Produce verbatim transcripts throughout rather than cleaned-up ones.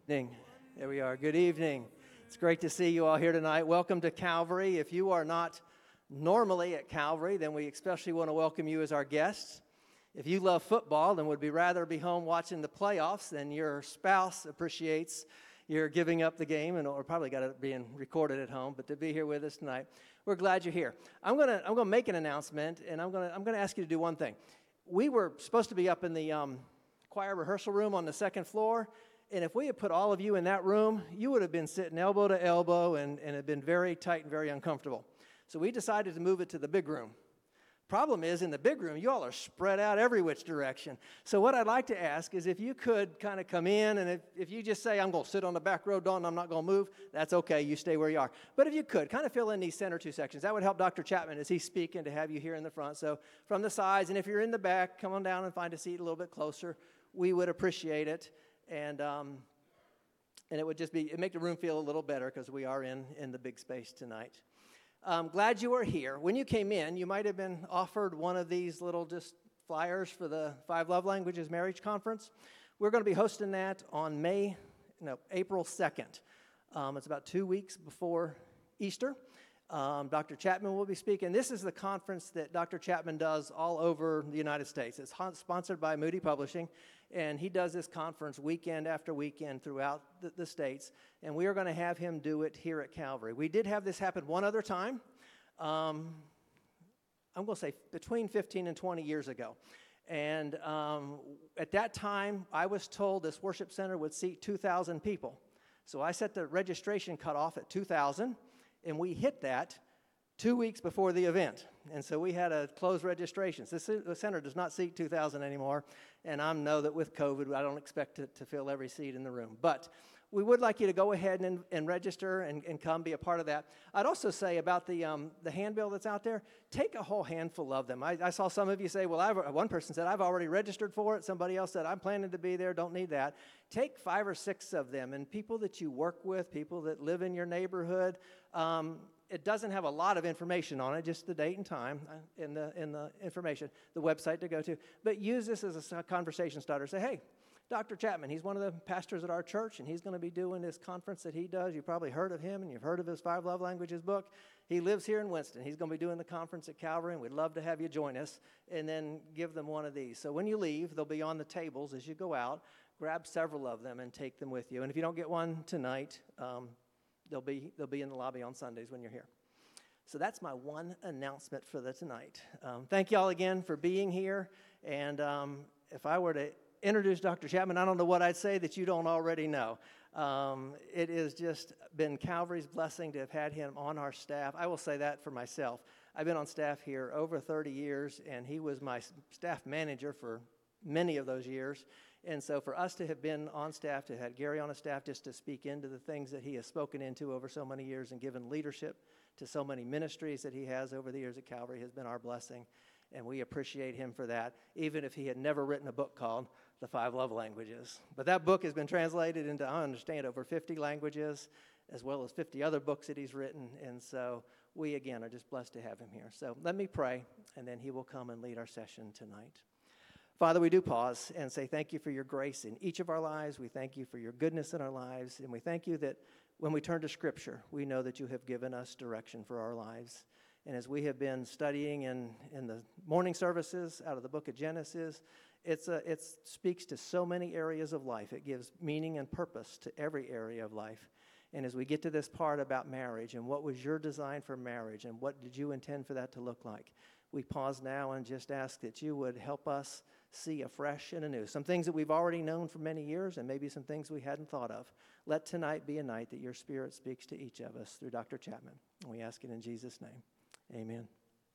Evening. There we are. Good evening. It's great to see you all here tonight. Welcome to Calvary. If you are not normally at Calvary, then we especially want to welcome you as our guests. If you love football and would be rather be home watching the playoffs, then your spouse appreciates your giving up the game, and or probably got it being recorded at home. But to be here with us tonight, we're glad you're here. I'm gonna I'm gonna make an announcement, and I'm gonna I'm gonna ask you to do one thing. We were supposed to be up in the um, choir rehearsal room on the second floor. And if we had put all of you in that room, you would have been sitting elbow to elbow and, and had been very tight and very uncomfortable. So we decided to move it to the big room. Problem is, in the big room, you all are spread out every which direction. So what I'd like to ask is if you could kind of come in, and if, if you just say, I'm going to sit on the back row, Don, I'm not going to move, that's okay, you stay where you are. But if you could, kind of fill in these center two sections. That would help Doctor Chapman as he's speaking to have you here in the front. So from the sides, and if you're in the back, come on down and find a seat a little bit closer. We would appreciate it. And um, and it would just be, it make the room feel a little better because we are in, in the big space tonight. I'm glad you are here. When you came in, you might have been offered one of these little just flyers for the Five Love Languages Marriage Conference. We're going to be hosting that on May, no, April second. Um, it's about two weeks before Easter. Um, Doctor Chapman will be speaking. This is the conference that Doctor Chapman does all over the United States. It's sponsored by Moody Publishing, and he does this conference weekend after weekend throughout the, the states, and we are going to have him do it here at Calvary. We did have this happen one other time. Um, I'm going to say between fifteen and twenty years ago. And um, at that time, I was told this worship center would seat two thousand people. So I set the registration cutoff at two thousand. And we hit that two weeks before the event. And so we had a closed registrations. This the center does not seat two thousand anymore. And I know that with COVID, I don't expect it to fill every seat in the room. But we would like you to go ahead and, and register and, and come be a part of that. I'd also say about the um, the handbill that's out there, take a whole handful of them. I, I saw some of you say, well, I've, one person said, I've already registered for it. Somebody else said, I'm planning to be there, don't need that. Take five or six of them, and people that you work with, people that live in your neighborhood, um, it doesn't have a lot of information on it, just the date and time in the in the information, the website to go to. But use this as a conversation starter. Say, hey, Doctor Chapman, he's one of the pastors at our church, and he's going to be doing this conference that he does. You've probably heard of him, and you've heard of his Five Love Languages book. He lives here in Winston. He's going to be doing the conference at Calvary, and we'd love to have you join us, and then give them one of these. So when you leave, they'll be on the tables as you go out. Grab several of them and take them with you. And if you don't get one tonight, um, they'll be they'll be in the lobby on Sundays when you're here. So that's my one announcement for the tonight. Um, thank you all again for being here. And um, if I were to introduce Doctor Chapman, I don't know what I'd say that you don't already know. Um, it has just been Calvary's blessing to have had him on our staff. I will say that for myself. I've been on staff here over thirty years, and he was my staff manager for many of those years. And so for us to have been on staff, to have had Gary on a staff just to speak into the things that he has spoken into over so many years and given leadership to so many ministries that he has over the years at Calvary has been our blessing. And we appreciate him for that, even if he had never written a book called The Five Love Languages. But that book has been translated into, I understand, over fifty languages, as well as fifty other books that he's written. And so we, again, are just blessed to have him here. So let me pray, and then he will come and lead our session tonight. Father, we do pause and say thank you for your grace in each of our lives. We thank you for your goodness in our lives. And we thank you that when we turn to Scripture, we know that you have given us direction for our lives. And as we have been studying in, in the morning services out of the book of Genesis, it's a, it speaks to so many areas of life. It gives meaning and purpose to every area of life. And as we get to this part about marriage and what was your design for marriage and what did you intend for that to look like, we pause now and just ask that you would help us see afresh and anew some things that we've already known for many years and maybe some things we hadn't thought of. Let tonight be a night that your Spirit speaks to each of us through Doctor Chapman. And we ask it in Jesus' name. Amen.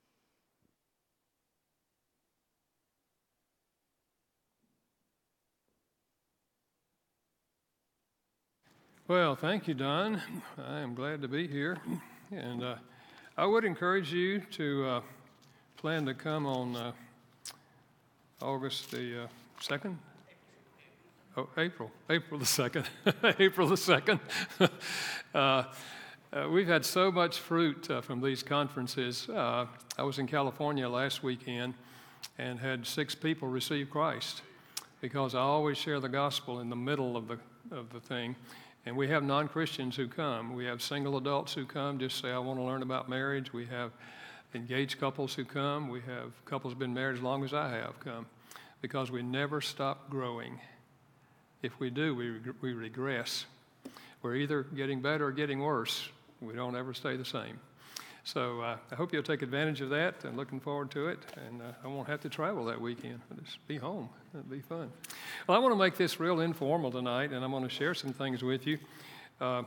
Well, thank you, Don. I am glad to be here. And uh, I would encourage you to uh, plan to come on uh, August the uh, second? Oh, April. April the second. April the second. uh, uh, we've had so much fruit uh, from these conferences. Uh, I was in California last weekend and had six people receive Christ. because I always share the gospel in the middle of the, of the thing. And we have non-Christians who come. We have single adults who come, just say, I want to learn about marriage. We have engaged couples who come. We have couples who have been married as long as I have come, because we never stop growing. If we do, we, we regress. We're either getting better or getting worse. We don't ever stay the same. So uh, I hope you'll take advantage of that. I'm looking forward to it. And uh, I won't have to travel that weekend. I'll just be home. It'll be fun. Well, I want to make this real informal tonight, and I'm going to share some things with you. Uh,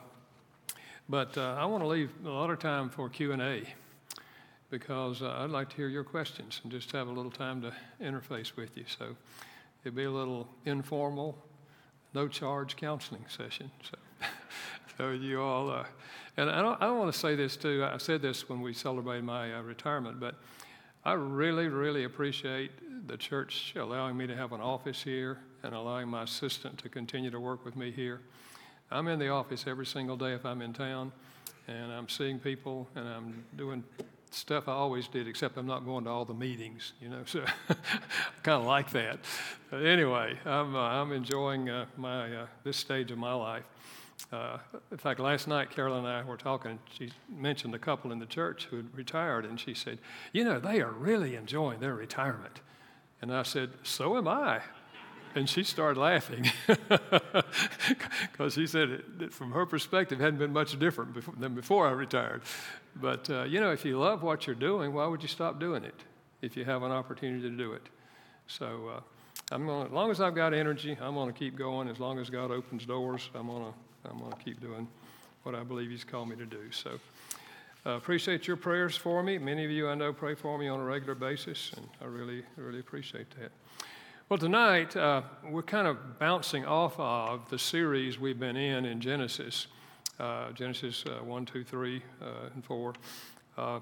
but uh, I want to leave a lot of time for Q and A, because uh, I'd like to hear your questions and just have a little time to interface with you. So it'll be a little informal, no-charge counseling session. So, so you all... Uh, And I don't, I don't want to say this too. I said this when we celebrated my uh, retirement, but I really, really appreciate the church allowing me to have an office here and allowing my assistant to continue to work with me here. I'm in the office every single day if I'm in town, and I'm seeing people, and I'm doing stuff I always did, except I'm not going to all the meetings, you know, so I kind of like that. But anyway, I'm, uh, I'm enjoying uh, my uh, this stage of my life. Uh, in fact, last night, Carol and I were talking. She mentioned a couple in the church who had retired, and she said, you know, they are really enjoying their retirement. And I said, so am I. And she started laughing, because she said it, that from her perspective, it hadn't been much different before, than before I retired. But, uh, you know, if you love what you're doing, why would you stop doing it if you have an opportunity to do it? So uh, I'm gonna, as long as I've got energy, I'm going to keep going. As long as God opens doors, I'm going to I'm going to keep doing what I believe He's called me to do. So uh, appreciate your prayers for me. Many of you I know pray for me on a regular basis, and I really, really appreciate that. Well, tonight uh, we're kind of bouncing off of the series we've been in in Genesis, uh, Genesis uh, one, two, three, uh, and four. Uh,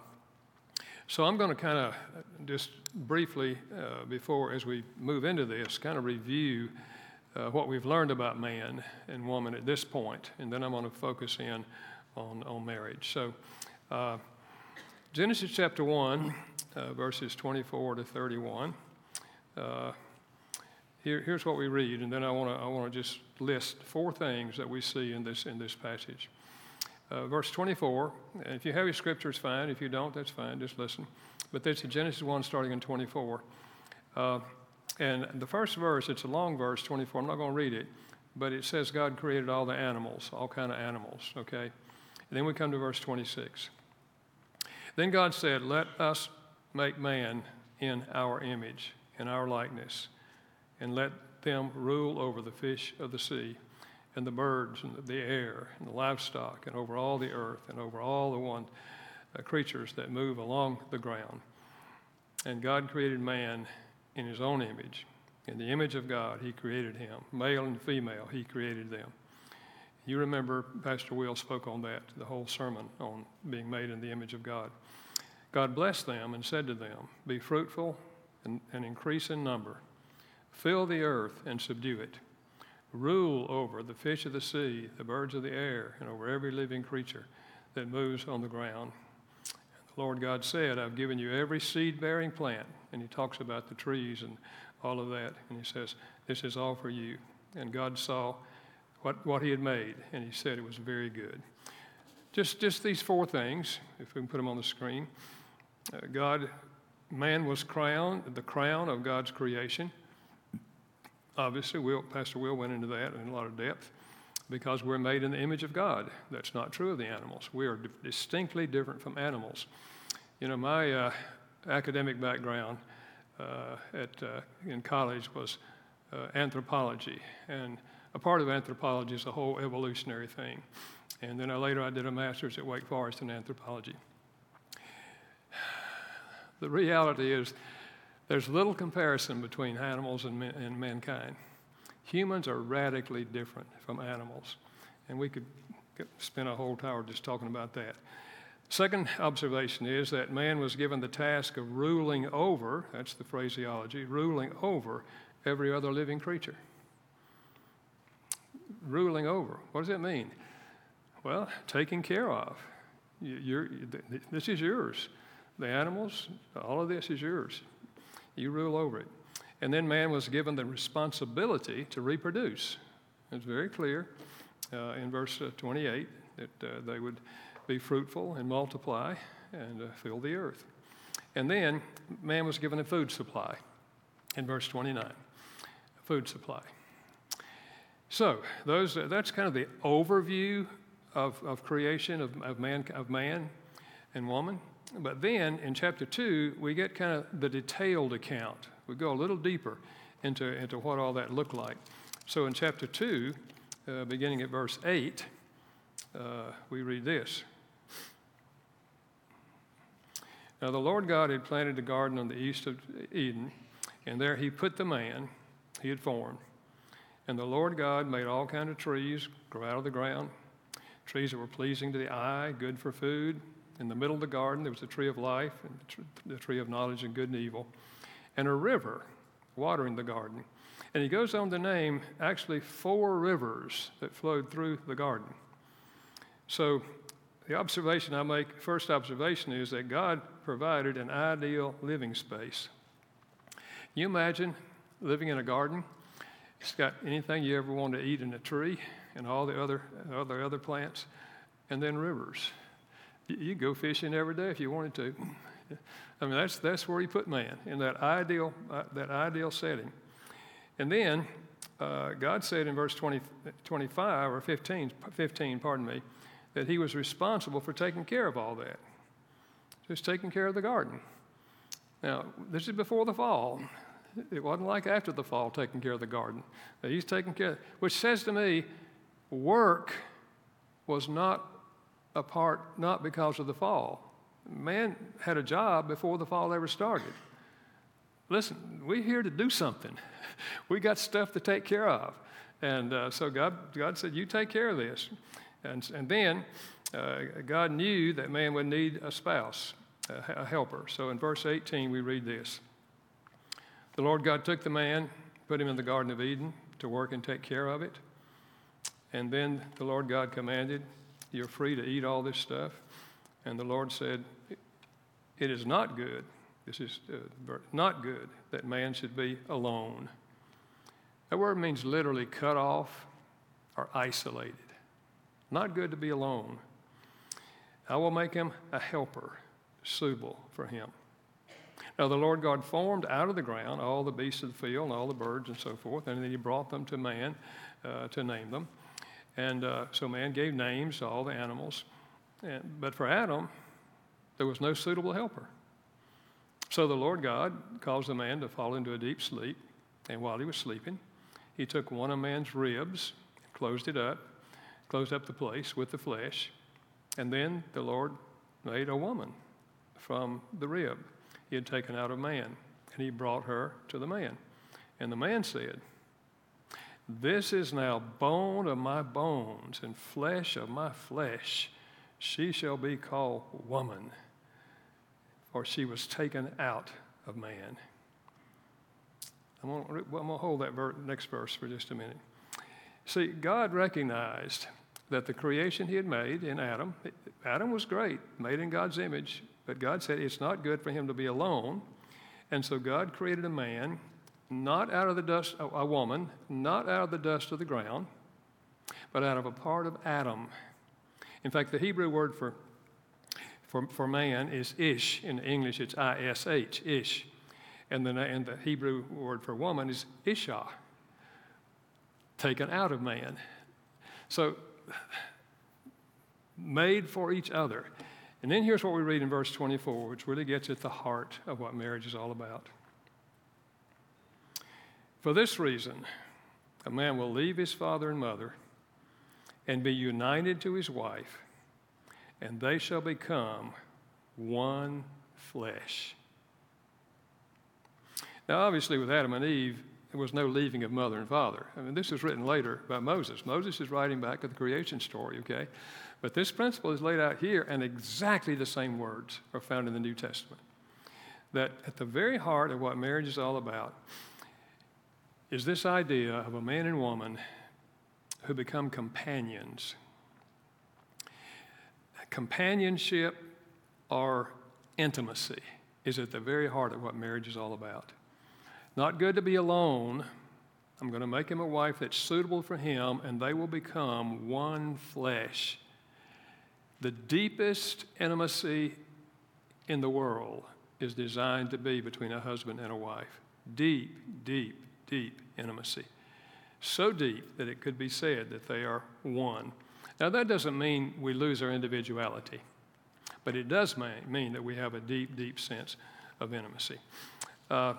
so I'm going to kind of just briefly, uh, before, as we move into this, kind of review Uh, what we've learned about man and woman at this point, and then I'm going to focus in on, on marriage. So uh, Genesis chapter one, uh, verses twenty-four to thirty-one. Uh, here, here's what we read, and then I want to I want to just list four things that we see in this in this passage. Uh, verse twenty-four, and if you have your scriptures, fine. If you don't, that's fine. Just listen. But this is Genesis one, starting in twenty-four. Uh, And the first verse, it's a long verse, twenty-four. I'm not going to read it, but it says God created all the animals, all kind of animals, okay? And then we come to verse twenty-six. Then God said, let us make man in our image, in our likeness, and let them rule over the fish of the sea, and the birds, and the air, and the livestock, and over all the earth, and over all the one uh, creatures that move along the ground. And God created man in His own image. In the image of God, He created him. Male and female, He created them. You remember Pastor Will spoke on that, the whole sermon on being made in the image of God. God blessed them and said to them, be fruitful and, and increase in number. Fill the earth and subdue it. Rule over the fish of the sea, the birds of the air, and over every living creature that moves on the ground. The Lord God said, I've given you every seed-bearing plant. And He talks about the trees and all of that. And He says, this is all for you. And God saw what, what He had made, and He said it was very good. Just, just these four things, if we can put them on the screen. Uh, God, man was crowned, the crown of God's creation. Obviously, Will, Pastor Will went into that in a lot of depth, because we're made in the image of God. That's not true of the animals. We are di- distinctly different from animals. You know, my uh, academic background uh, at uh, in college was uh, anthropology, and a part of anthropology is the whole evolutionary thing. And then I, later I did a master's at Wake Forest in anthropology. The reality is there's little comparison between animals and, man, and mankind. Humans are radically different from animals, and we could spend a whole hour just talking about that. Second observation is that man was given the task of ruling over, that's the phraseology, ruling over every other living creature. Ruling over, what does that mean? Well, taking care of. You're, this is yours. The animals, all of this is yours. You rule over it. And then man was given the responsibility to reproduce. It's very clear uh, in verse uh, twenty-eight that uh, they would be fruitful and multiply and uh, fill the earth. And then man was given a food supply in verse twenty-nine, food supply. So those uh, that's kind of the overview of, of creation, of, of, man, of man and woman. But then in chapter two, we get kind of the detailed account. We go a little deeper into, into what all that looked like. So in chapter two, uh, beginning at verse eight, uh, we read this. Now the Lord God had planted a garden on the east of Eden, and there he put the man he had formed. And the Lord God made all kinds of trees grow out of the ground, trees that were pleasing to the eye, good for food. In the middle of the garden, there was the tree of life and the, tr- the tree of knowledge of good and evil, and a river watering the garden. And he goes on to name actually four rivers that flowed through the garden. So the observation I make, first observation is that God provided an ideal living space. Can you imagine living in a garden? It's got anything you ever want to eat in a tree and all the other, other, other plants, and then rivers. You go fishing every day if you wanted to. I mean, that's that's where he put man, in that ideal uh, that ideal setting. And then uh, God said in verse twenty, twenty-five or fifteen, fifteen, pardon me, that he was responsible for taking care of all that, just taking care of the garden. Now, this is before the fall. It wasn't like after the fall taking care of the garden. Now, he's taking care, which says to me, work was not a part, not because of the fall. Man had a job before the fall ever started. Listen, we're here to do something. We got stuff to take care of. And uh, so God, God said, you take care of this. And, and then uh, God knew that man would need a spouse, a, a helper. So in verse eighteen, we read this. The Lord God took the man, put him in the Garden of Eden to work and take care of it. And then the Lord God commanded, you're free to eat all this stuff. And the Lord said, it is not good, this is uh, not good that man should be alone. That word means literally cut off or isolated. Not good to be alone. I will make him a helper suitable for him. Now the Lord God formed out of the ground all the beasts of the field and all the birds and so forth, and then he brought them to man uh, to name them. And uh, so man gave names to all the animals. And, but for Adam, there was no suitable helper. So the Lord God caused the man to fall into a deep sleep. And while he was sleeping, he took one of man's ribs, closed it up, closed up the place with the flesh. And then the Lord made a woman from the rib he had taken out of man. And he brought her to the man. And the man said, this is now bone of my bones and flesh of my flesh. She shall be called woman, for she was taken out of man. I'm going to, I'm going to hold that ver- next verse for just a minute. See, God recognized that the creation he had made in Adam, Adam was great, made in God's image, but God said it's not good for him to be alone. And so God created a man, not out of the dust, a, a woman, not out of the dust of the ground, but out of a part of Adam. In fact, the Hebrew word for, for, for man is ish. In English, it's I S H, ish. And the, and the Hebrew word for woman is isha, taken out of man. So, made for each other. And then here's what we read in verse twenty-four, which really gets at the heart of what marriage is all about. For this reason, a man will leave his father and mother and be united to his wife, and they shall become one flesh. Now, obviously, with Adam and Eve, there was no leaving of mother and father. I mean, this was written later by Moses. Moses is writing back to the creation story, okay? But this principle is laid out here, and exactly the same words are found in the New Testament. That at the very heart of what marriage is all about is this idea of a man and woman who become companions. Companionship or intimacy is at the very heart of what marriage is all about. Not good to be alone. I'm going to make him a wife that's suitable for him, and they will become one flesh. The deepest intimacy in the world is designed to be between a husband and a wife. Deep, deep, deep intimacy. So deep that it could be said that they are one. Now, that doesn't mean we lose our individuality, but it does mean that we have a deep, deep sense of intimacy. Uh,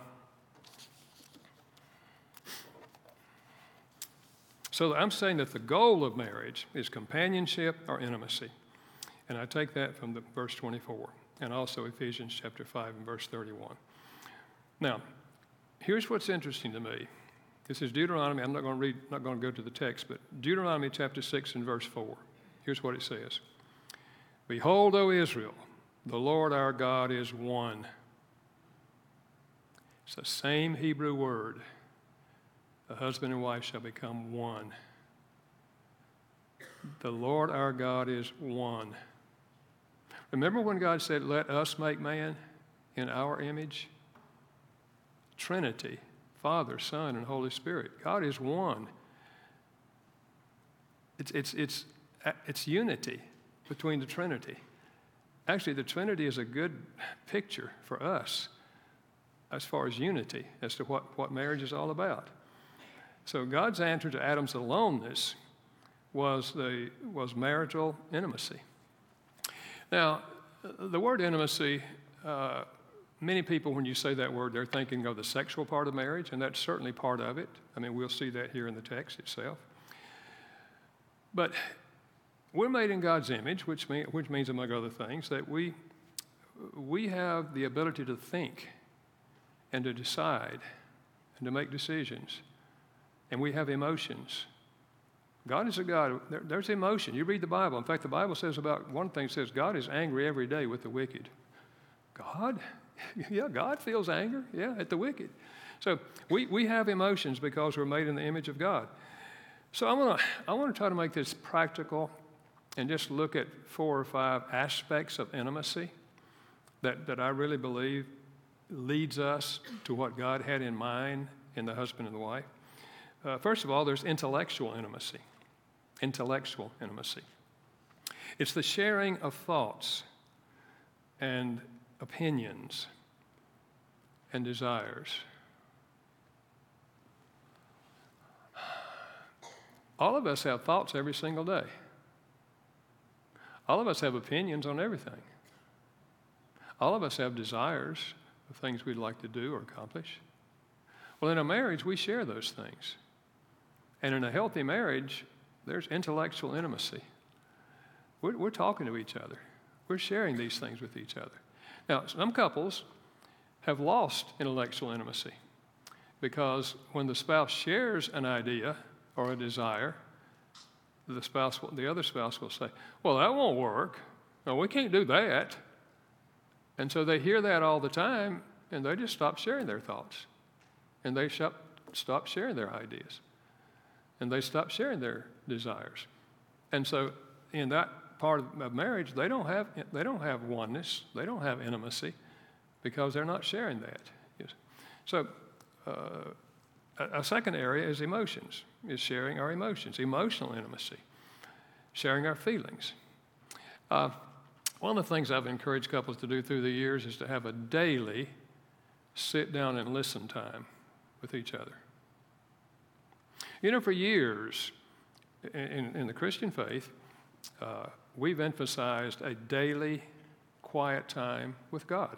so I'm saying that the goal of marriage is companionship or intimacy. And I take that from the verse twenty-four, and also Ephesians chapter five and verse thirty-one. Now, here's what's interesting to me. This is Deuteronomy. I'm not going to read, not going to go to the text, but Deuteronomy chapter six and verse four. Here's what it says. Behold, O Israel, the Lord our God is one. It's the same Hebrew word. The husband and wife shall become one. The Lord our God is one. Remember when God said, let us make man in our image? Trinity, Father, Son, and Holy Spirit. God is one. It's, it's, it's, it's unity between the Trinity. Actually, the Trinity is a good picture for us as far as unity, as to what, what marriage is all about. So God's answer to Adam's aloneness was, the, was marital intimacy. Now, the word intimacy, uh, many people, when you say that word, they're thinking of the sexual part of marriage, and that's certainly part of it. I mean, we'll see that here in the text itself. But we're made in God's image, which, mean, which means, among other things, that we, we have the ability to think and to decide and to make decisions. And we have emotions. God is a God, there, there's emotion. You read the Bible. In fact, the Bible says about one thing, says God is angry every day with the wicked. God? Yeah, God feels anger, yeah, at the wicked. So we, we have emotions because we're made in the image of God. So I want to I want to try to make this practical and just look at four or five aspects of intimacy that, that I really believe leads us to what God had in mind in the husband and the wife. Uh, first of all, there's intellectual intimacy. Intellectual intimacy. It's the sharing of thoughts and opinions and desires. All of us have thoughts every single day. All of us have opinions on everything. All of us have desires of things we'd like to do or accomplish. Well, in a marriage, we share those things. And in a healthy marriage, there's intellectual intimacy. We're, we're talking to each other. We're sharing these things with each other. Now, some couples have lost intellectual intimacy because when the spouse shares an idea or a desire, the spouse, will, the other spouse will say, well, that won't work. No, we can't do that. And so they hear that all the time, and they just stop sharing their thoughts. And they stop, stop sharing their ideas. And they stop sharing their desires. And so in that part of marriage, they don't have, they don't have oneness. They don't have intimacy because they're not sharing that. Yes. So uh, a, a second area is emotions, is sharing our emotions, emotional intimacy, sharing our feelings. Uh, one of the things I've encouraged couples to do through the years is to have a daily sit down and listen time with each other. You know, for years in, in the Christian faith, uh, we've emphasized a daily quiet time with God.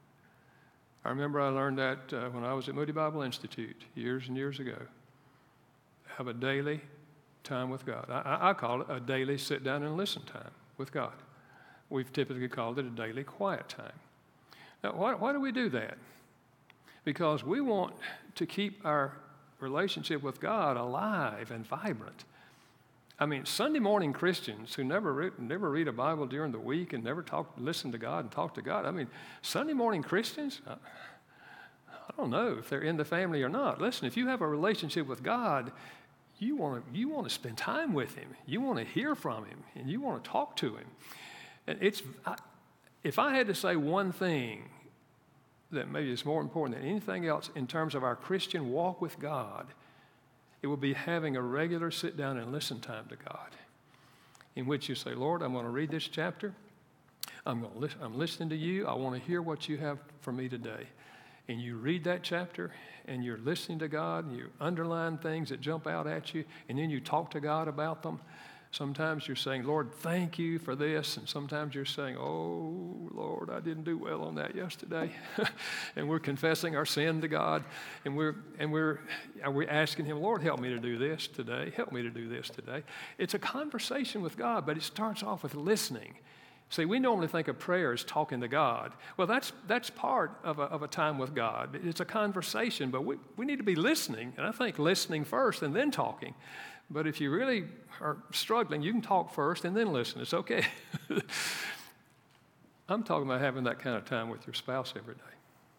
I remember I learned that uh, when I was at Moody Bible Institute years and years ago. Have a daily time with God. I, I call it a daily sit down and listen time with God. We've typically called it a daily quiet time. Now, why, why do we do that? Because we want to keep our relationship with God alive and vibrant. I mean, Sunday morning Christians who never read, never read a Bible during the week and never talk, listen to God and talk to God. I mean, Sunday morning Christians, I, I don't know if they're in the family or not. Listen, if you have a relationship with God, you want to you want to spend time with Him. You want to hear from Him, and you want to talk to Him. And it's I, if I had to say one thing that maybe is more important than anything else in terms of our Christian walk with God, it will be having a regular sit down and listen time to God, in which you say, Lord, I'm going to read this chapter. I'm going to listen, I'm listening to you. I want to hear what you have for me today. And you read that chapter, and you're listening to God, and you underline things that jump out at you, and then you talk to God about them. Sometimes you're saying, Lord, thank you for this. And sometimes you're saying, oh, Lord, I didn't do well on that yesterday. And we're confessing our sin to God. And we're, and we're, we're asking him, Lord, help me to do this today. Help me to do this today. It's a conversation with God, but it starts off with listening. See, we normally think of prayer as talking to God. Well, that's, that's part of a, of a time with God. It's a conversation, but we, we need to be listening. And I think listening first and then talking. But if you really are struggling, you can talk first and then listen. It's okay. I'm talking about having that kind of time with your spouse every day.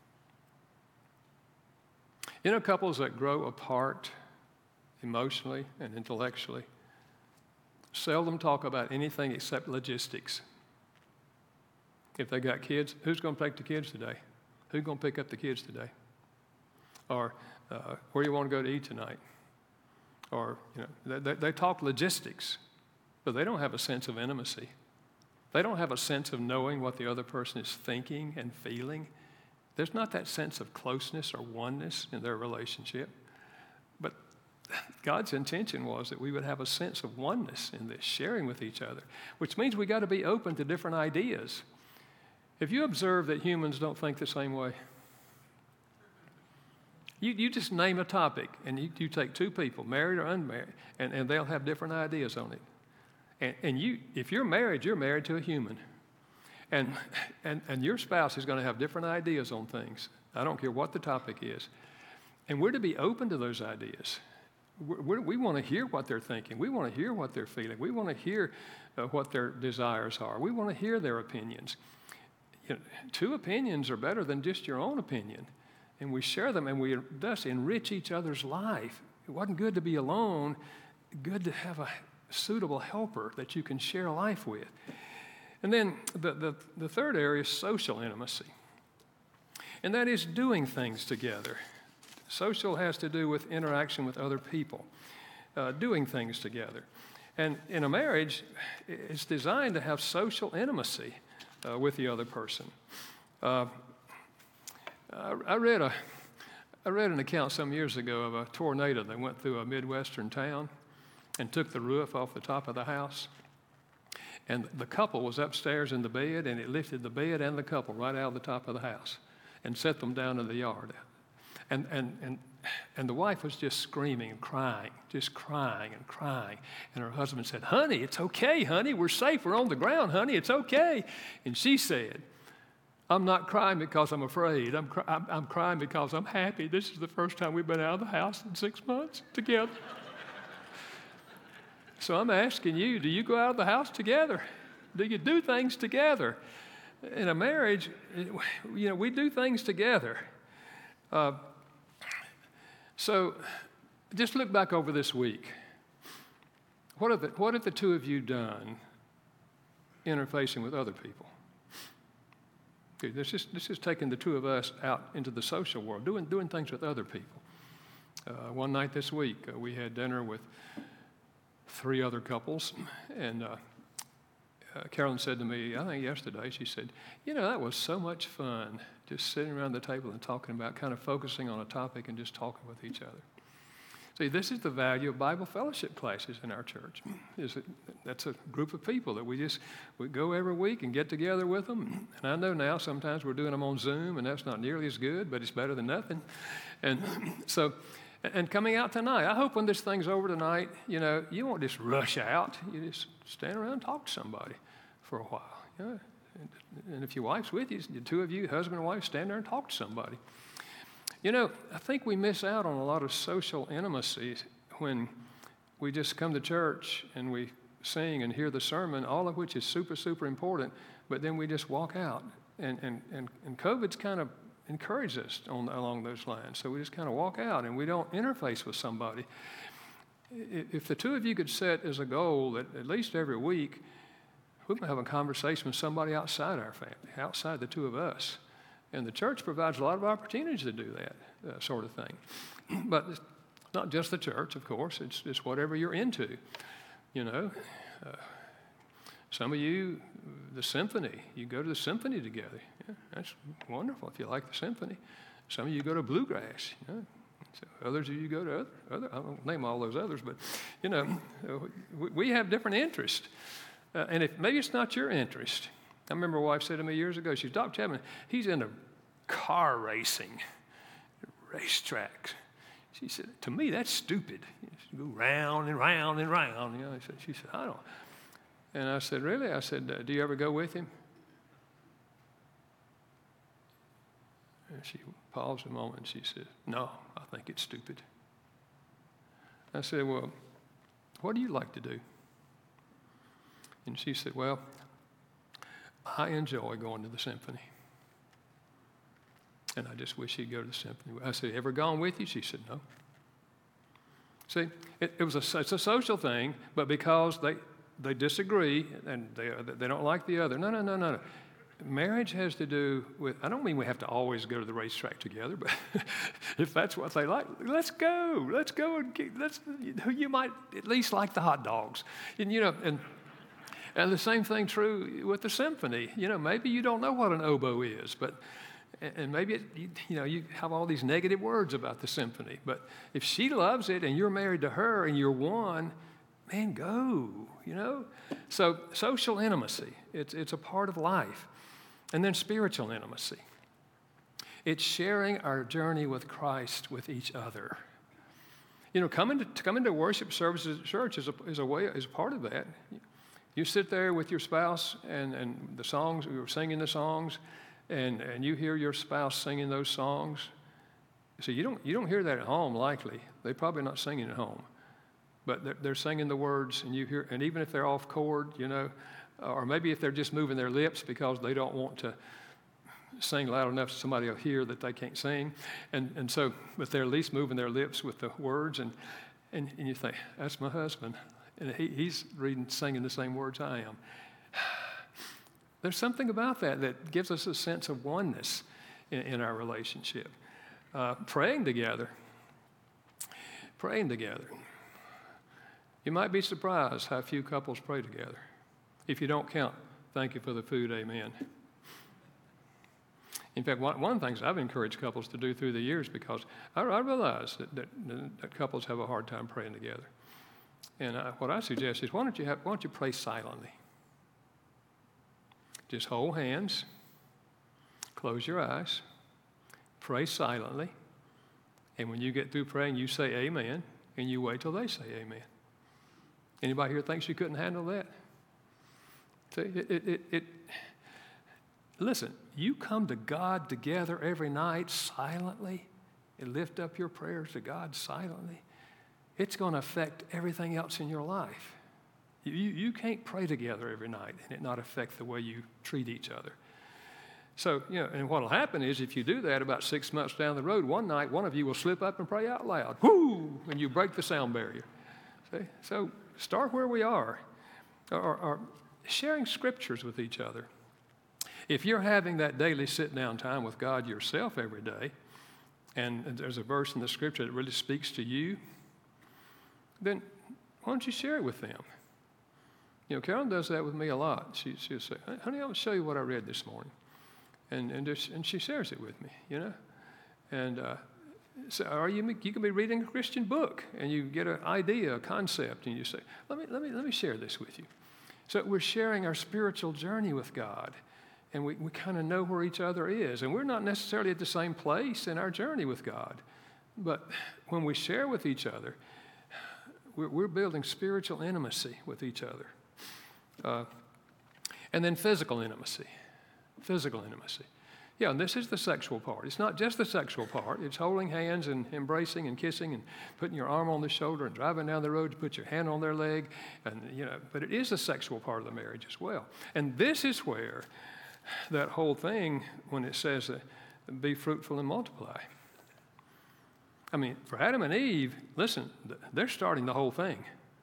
You know, couples that grow apart emotionally and intellectually seldom talk about anything except logistics. If they got kids, who's going to take the kids today? Who's going to pick up the kids today? Or uh, where do you want to go to eat tonight? Or, you know, they, they talk logistics, but they don't have a sense of intimacy. They don't have a sense of knowing what the other person is thinking and feeling. There's not that sense of closeness or oneness in their relationship. But God's intention was that we would have a sense of oneness in this, sharing with each other, which means we got to be open to different ideas. Have you observed that humans don't think the same way? You, you just name a topic, and you, you take two people, married or unmarried, and, and they'll have different ideas on it. And, and you, if you're married, you're married to a human. And, and, and your spouse is going to have different ideas on things. I don't care what the topic is. And we're to be open to those ideas. We're, we're, we want to hear what they're thinking. We want to hear what they're feeling. We want to hear uh, what their desires are. We want to hear their opinions. You know, two opinions are better than just your own opinion. And we share them, and we thus enrich each other's life. It wasn't good to be alone. Good to have a suitable helper that you can share life with. And then the, the, the third area is social intimacy. And that is doing things together. Social has to do with interaction with other people, uh, doing things together. And in a marriage, it's designed to have social intimacy uh, with the other person. Uh, I read a, I read an account some years ago of a tornado that went through a Midwestern town and took the roof off the top of the house. And the couple was upstairs in the bed, and it lifted the bed and the couple right out of the top of the house and set them down in the yard. And, and, and, and the wife was just screaming and crying, just crying and crying. And her husband said, honey, it's okay, honey. We're safe. We're on the ground, honey. It's okay. And she said, I'm not crying because I'm afraid. I'm, cry- I'm, I'm crying because I'm happy. This is the first time we've been out of the house in six months together. So I'm asking you, do you go out of the house together? Do you do things together? In a marriage, you know, we do things together. Uh, so just look back over this week. What have the, what have the two of you done interfacing with other people? Okay, this is, this is taking the two of us out into the social world, doing, doing things with other people. Uh, one night this week, uh, we had dinner with three other couples, and uh, uh, Carolyn said to me, I think yesterday, she said, you know, that was so much fun, just sitting around the table and talking about, kind of focusing on a topic and just talking with each other. See, this is the value of Bible fellowship classes in our church. Is it, that's a group of people that we just we go every week and get together with them. And I know now sometimes we're doing them on Zoom, and that's not nearly as good, but it's better than nothing. And so, and coming out tonight, I hope when this thing's over tonight, you know, you won't just rush out. You just stand around and talk to somebody for a while. You know? and, and if your wife's with you, the two of you, husband and wife, stand there and talk to somebody. You know, I think we miss out on a lot of social intimacy when we just come to church and we sing and hear the sermon, all of which is super, super important, but then we just walk out. And, and, and, and COVID's kind of encouraged us on, along those lines. So we just kind of walk out and we don't interface with somebody. If the two of you could set as a goal that at least every week, we're going to have a conversation with somebody outside our family, outside the two of us. And the church provides a lot of opportunities to do that uh, sort of thing. But it's not just the church, of course. It's, it's whatever you're into, you know. Uh, some of you, the symphony, you go to the symphony together. Yeah, that's wonderful if you like the symphony. Some of you go to bluegrass, you know. So others of you go to other, other, I won't name all those others, but, you know, we, we have different interests. Uh, and if maybe it's not your interest. I remember a wife said to me years ago, she said, Doctor Chapman, he's into car racing, racetracks. She said, to me, that's stupid. You go round and round and round. You know, she said, I don't. And I said, really? I said, uh, do you ever go with him? And she paused a moment and she said, no, I think it's stupid. I said, well, what do you like to do? And she said, well, I enjoy going to the symphony. And I just wish he'd go to the symphony. I said, ever gone with you? She said, no. See, it, it was a, it's a social thing, but because they, they disagree and they, they don't like the other. No, no, no, no, no. Marriage has to do with, I don't mean we have to always go to the racetrack together, but if that's what they like, let's go. Let's go and get, let's, you might at least like the hot dogs. And, you know, and, and the same thing true with the symphony. You know, maybe you don't know what an oboe is, but, and maybe, it, you, you know, you have all these negative words about the symphony, but if she loves it and you're married to her and you're one, man, go, you know? So social intimacy, it's, it's a part of life. And then spiritual intimacy. It's sharing our journey with Christ with each other. You know, coming to, coming to worship services at church is a, is a way, is a part of that. You sit there with your spouse and, and the songs, we were singing the songs, and, and you hear your spouse singing those songs. So you don't, you don't hear that at home, likely. They're probably not singing at home. But they're, they're singing the words, and you hear, and even if they're off chord, you know, or maybe if they're just moving their lips because they don't want to sing loud enough so somebody will hear that they can't sing. And, and so, but they're at least moving their lips with the words. And, and, and you think, that's my husband. And he, he's reading, singing the same words I am. There's something about that that gives us a sense of oneness in, in our relationship. Uh, praying together. Praying together. You might be surprised how few couples pray together. If you don't count, thank you for the food, amen. In fact, one, one of the things I've encouraged couples to do through the years, because I, I realize that, that, that couples have a hard time praying together. And I, what I suggest is, why don't you have, why don't you pray silently? Just hold hands, close your eyes, pray silently, and when you get through praying, you say amen, and you wait till they say amen. Anybody here thinks you couldn't handle that? See, it, it, it, it, listen, you come to God together every night silently and lift up your prayers to God silently. It's going to affect everything else in your life. You, you, you can't pray together every night and it not affect the way you treat each other. So, you know, and what will happen is if you do that about six months down the road, one night one of you will slip up and pray out loud. Whoo! And you break the sound barrier. See? So start where we are. Or, or sharing scriptures with each other. If you're having that daily sit-down time with God yourself every day, and there's a verse in the scripture that really speaks to you, then why don't you share it with them? You know, Carolyn does that with me a lot. She, she'll say, honey, I'll show you what I read this morning. And, and, just, and she shares it with me, you know. And uh, so, or you, you can be reading a Christian book, and you get an idea, a concept, and you say, let me, let me, let me share this with you. So we're sharing our spiritual journey with God, and we, we kind of know where each other is. And we're not necessarily at the same place in our journey with God. But when we share with each other, we're, we're building spiritual intimacy with each other. Uh, and then physical intimacy. Physical intimacy. Yeah, and this is the sexual part. It's not just the sexual part. It's holding hands and embracing and kissing and putting your arm on the shoulder and driving down the road to put your hand on their leg. And, you know, but it is the sexual part of the marriage as well. And this is where that whole thing, when it says, uh, be fruitful and multiply. I mean, for Adam and Eve, listen, they're starting the whole thing.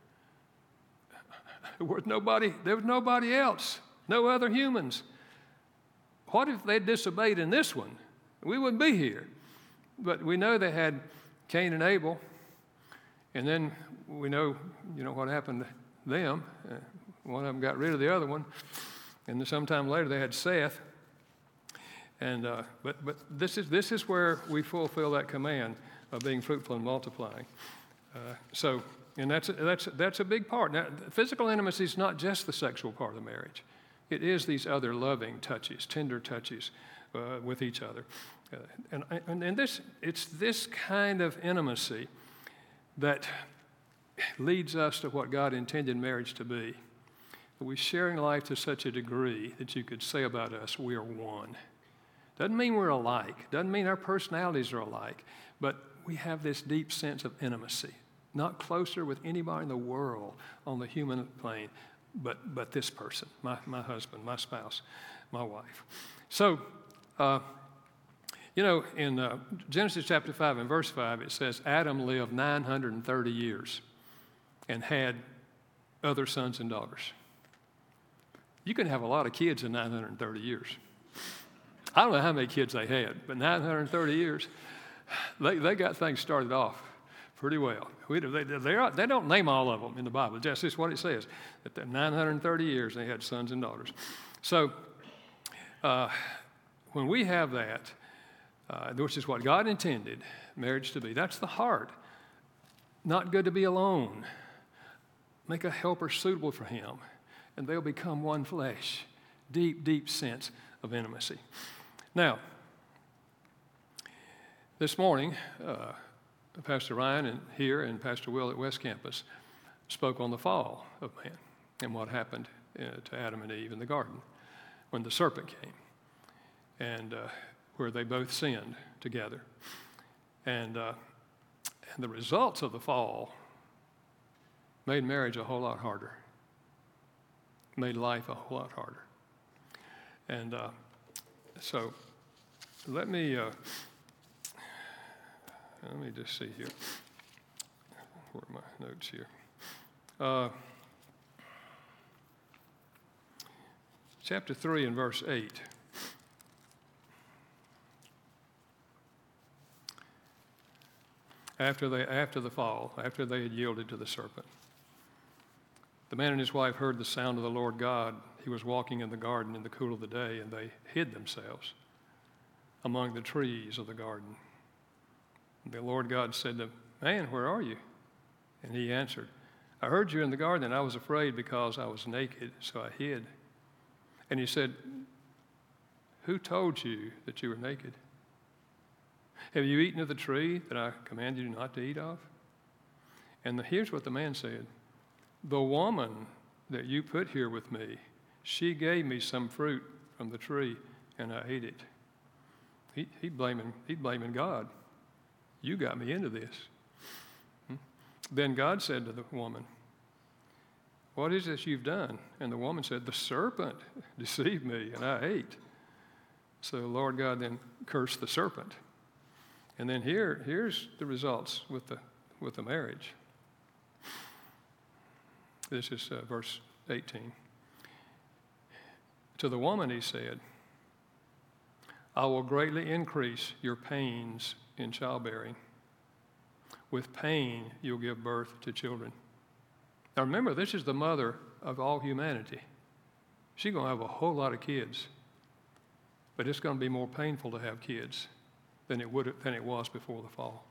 There was nobody, there was nobody else, no other humans. What if they disobeyed in this one? we wouldn't be here. But we know they had Cain and Abel, and then we know, you know, what happened to them. Uh, one of them got rid of the other one, and then sometime later they had Seth. And uh, but but this is this is where we fulfill that command of being fruitful and multiplying. Uh, so, and that's that's that's a big part. Now, physical intimacy is not just the sexual part of marriage; it is these other loving touches, tender touches uh, with each other. Uh, and, and and this it's this kind of intimacy that leads us to what God intended marriage to be. We're sharing life to such a degree that you could say about us, we are one. Doesn't mean we're alike. Doesn't mean our personalities are alike. But we have this deep sense of intimacy. Not closer with anybody in the world on the human plane, but, but this person, my, my husband, my spouse, my wife. So, uh, you know, in uh, Genesis chapter five and verse five, it says Adam lived nine hundred thirty years and had other sons and daughters. You can have a lot of kids in nine hundred thirty years. I don't know how many kids they had, but nine hundred thirty years, they, they got things started off pretty well. We, they, they, are, they don't name all of them in the Bible. That's just what it says, that nine hundred thirty years they had sons and daughters. So uh, when we have that, uh, which is what God intended marriage to be, that's the heart. Not good to be alone. Make a helper suitable for him, and they'll become one flesh. Deep, deep sense of intimacy. Now, this morning, uh, Pastor Ryan and here and Pastor Will at West Campus spoke on the fall of man and what happened uh, to Adam and Eve in the garden when the serpent came, and uh, where they both sinned together. And, uh, and the results of the fall made marriage a whole lot harder, made life a whole lot harder. And uh, so let me uh, let me just see here. Where are my notes here? Uh, chapter three and verse eight. After they after the fall, after they had yielded to the serpent, the man and his wife heard the sound of the Lord God. He was walking in the garden in the cool of the day, and they hid themselves among the trees of the garden. And the Lord God said to him, "Man, where are you?" And he answered, "I heard you in the garden, and I was afraid because I was naked, so I hid." And he said, "Who told you that you were naked? Have you eaten of the tree that I commanded you not to eat of?" And the, here's what the man said, "The woman that you put here with me, she gave me some fruit from the tree, and I ate it." He, he blaming, he blaming God. You got me into this. Hmm? Then God said to the woman, "What is this you've done?" And the woman said, "The serpent deceived me, and I ate." So the Lord God then cursed the serpent. And then here, here's the results with the with the marriage. This is uh, verse eighteen. To the woman he said, "I will greatly increase your pains in childbearing. With pain you'll give birth to children." Now remember, this is the mother of all humanity. She's going to have a whole lot of kids, but it's going to be more painful to have kids than it would than it was before the fall.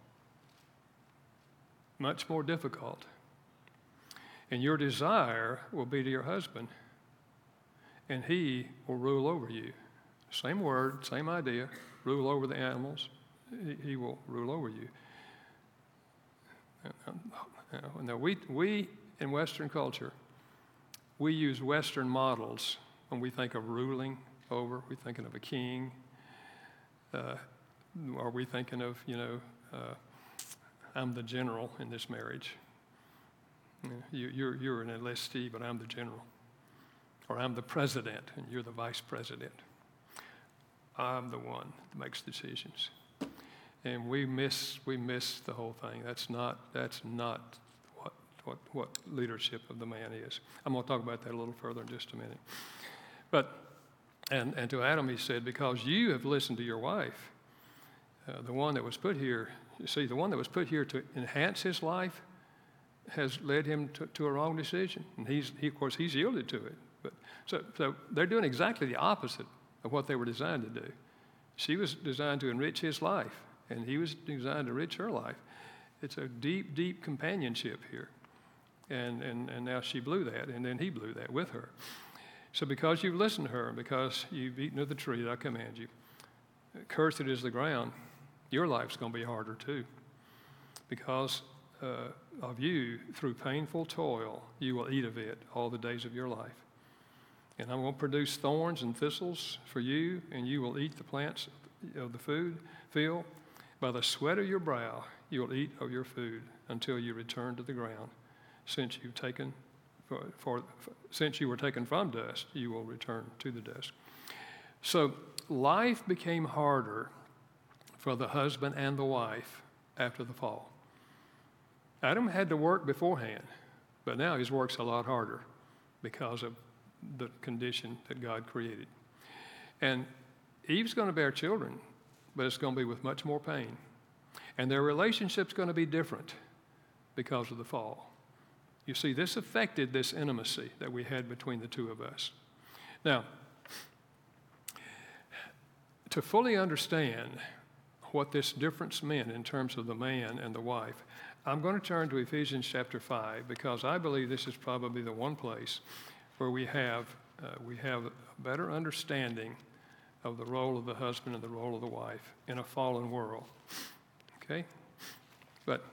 Much more difficult. And your desire will be to your husband, and he will rule over you. Same word, same idea. Rule over the animals. He, he will rule over you. Now, we, we in Western culture, we use Western models when we think of ruling over. We're thinking of a king. Uh, are we thinking of, you know, uh, I'm the general in this marriage. You, you're, you're an enlistee, but I'm the general. Or I'm the president, and you're the vice president. I'm the one that makes decisions. And we miss, we miss the whole thing. That's not, that's not what, what, what leadership of the man is. I'm going to talk about that a little further in just a minute. But, and, and to Adam he said, "Because you have listened to your wife Uh, the one that was put here, you see, the one that was put here to enhance his life has led him to, to a wrong decision. And he's, he, of course, he's yielded to it. But so, so they're doing exactly the opposite of what they were designed to do. She was designed to enrich his life, and he was designed to enrich her life. It's a deep, deep companionship here. And, and, and now she blew that, and then he blew that with her. So because you've listened to her, and because you've eaten of the tree that I command you, cursed is the ground, your life's going to be harder too. Because uh, of you, through painful toil, you will eat of it all the days of your life. And I'm going to produce thorns and thistles for you, and you will eat the plants of the food field. By the sweat of your brow, you will eat of your food until you return to the ground. Since you've taken, for, for, for, since you were taken from dust, you will return to the dust. So life became harder for the husband and the wife after the fall. Adam had to work beforehand, but now his work's a lot harder because of the condition that God created. And Eve's going to bear children, but it's going to be with much more pain. And their relationship's going to be different because of the fall. You see, this affected this intimacy that we had between the two of us. Now, to fully understand what this difference meant in terms of the man and the wife, I'm going to turn to Ephesians chapter five, because I believe this is probably the one place where we have, uh, we have a better understanding of the role of the husband and the role of the wife in a fallen world. Okay? But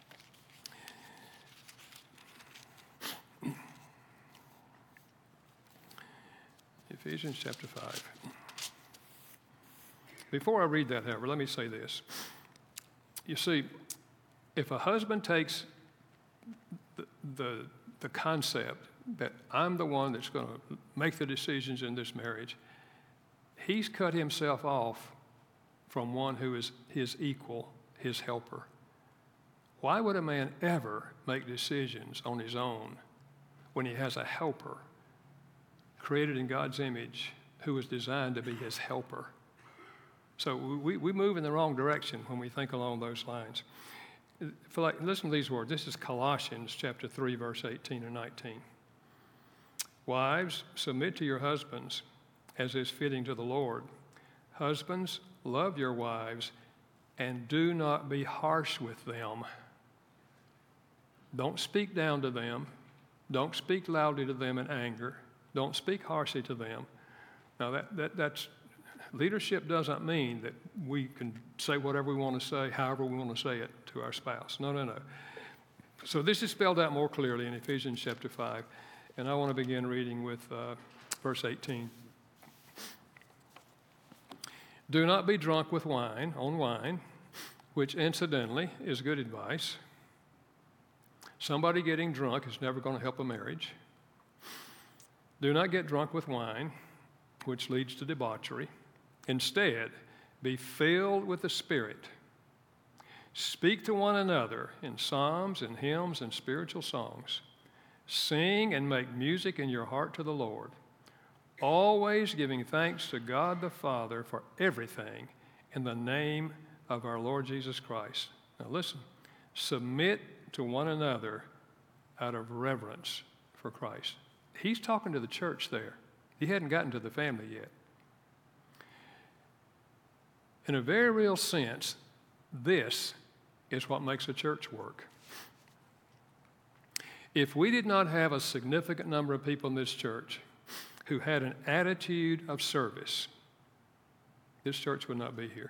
Ephesians chapter five. Before I read that, however, let me say this. You see, if a husband takes the, the, the concept that I'm the one that's going to make the decisions in this marriage, he's cut himself off from one who is his equal, his helper. Why would a man ever make decisions on his own when he has a helper created in God's image who was designed to be his helper? So we, we move in the wrong direction when we think along those lines. For like, listen to these words. This is Colossians chapter three, verse eighteen and nineteen. Wives, submit to your husbands as is fitting to the Lord. Husbands, love your wives and do not be harsh with them. Don't speak down to them. Don't speak loudly to them in anger. Don't speak harshly to them. Now that, that that's leadership doesn't mean that we can say whatever we want to say, however we want to say it to our spouse. No, no, no. So this is spelled out more clearly in Ephesians chapter five. And I want to begin reading with uh, verse eighteen. Do not be drunk with wine, on wine, which incidentally is good advice. Somebody getting drunk is never going to help a marriage. Do not get drunk with wine, which leads to debauchery. Instead, be filled with the Spirit. Speak to one another in psalms and hymns and spiritual songs. Sing and make music in your heart to the Lord, always giving thanks to God the Father for everything in the name of our Lord Jesus Christ. Now listen, submit to one another out of reverence for Christ. He's talking to the church there. He hadn't gotten to the family yet. In a very real sense, this is what makes a church work. If we did not have a significant number of people in this church who had an attitude of service, this church would not be here.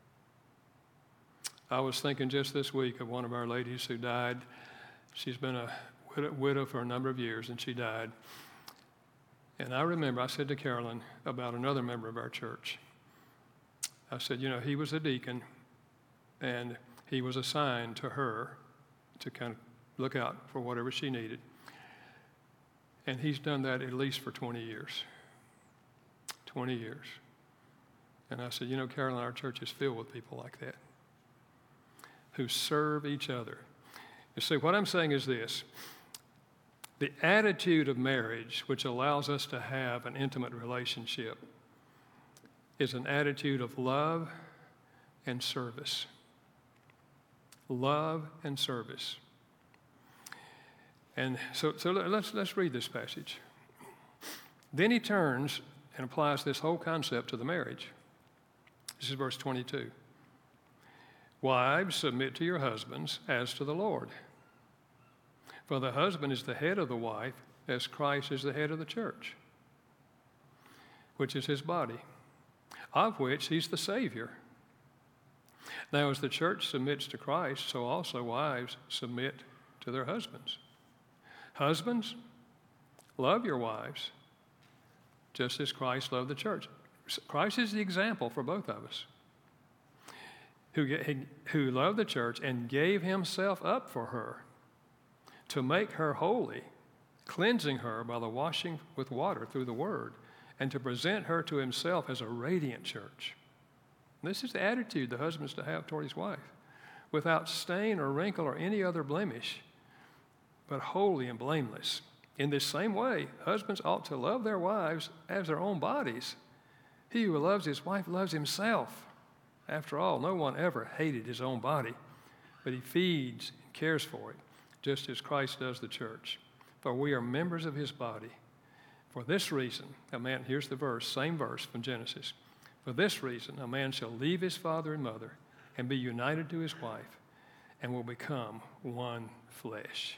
I was thinking just this week of one of our ladies who died. She's been a widow for a number of years, and she died. And I remember I said to Carolyn about another member of our church, I said, you know, he was a deacon, and he was assigned to her to kind of look out for whatever she needed. And he's done that at least for twenty years. twenty years. And I said, you know, Carolyn, our church is filled with people like that who serve each other. You see, what I'm saying is this. The attitude of marriage, which allows us to have an intimate relationship, is an attitude of love and service. Love and service. And so, so let's, let's read this passage. Then he turns and applies this whole concept to the marriage. This is verse twenty-two. Wives, submit to your husbands as to the Lord. For the husband is the head of the wife, as Christ is the head of the church, which is his body, of which he's the Savior. Now, as the church submits to Christ, so also wives submit to their husbands. Husbands, love your wives, just as Christ loved the church. Christ is the example for both of us, who, who loved the church and gave himself up for her to make her holy, cleansing her by the washing with water through the word, and to present her to himself as a radiant church. This is the attitude the husband's to have toward his wife, without stain or wrinkle or any other blemish, but holy and blameless. In this same way, husbands ought to love their wives as their own bodies. He who loves his wife loves himself. After all, no one ever hated his own body, but he feeds and cares for it, just as Christ does the church. For we are members of his body. For this reason, a man, here's the verse, same verse from Genesis. For this reason, a man shall leave his father and mother and be united to his wife and will become one flesh.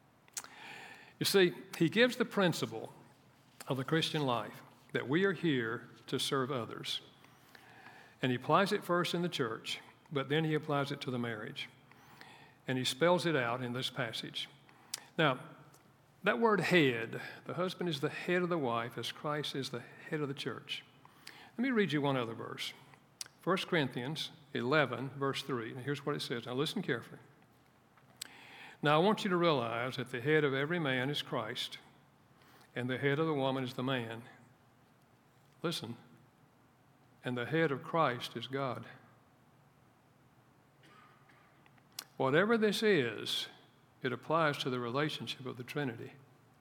You see, he gives the principle of the Christian life that we are here to serve others. And he applies it first in the church, but then he applies it to the marriage. And he spells it out in this passage. Now, that word head, the husband is the head of the wife as Christ is the head of the church. Let me read you one other verse. First Corinthians eleven, verse three. And here's what it says. Now listen carefully. Now I want you to realize that the head of every man is Christ, and the head of the woman is the man. Listen. And the head of Christ is God. Whatever this is, it applies to the relationship of the Trinity.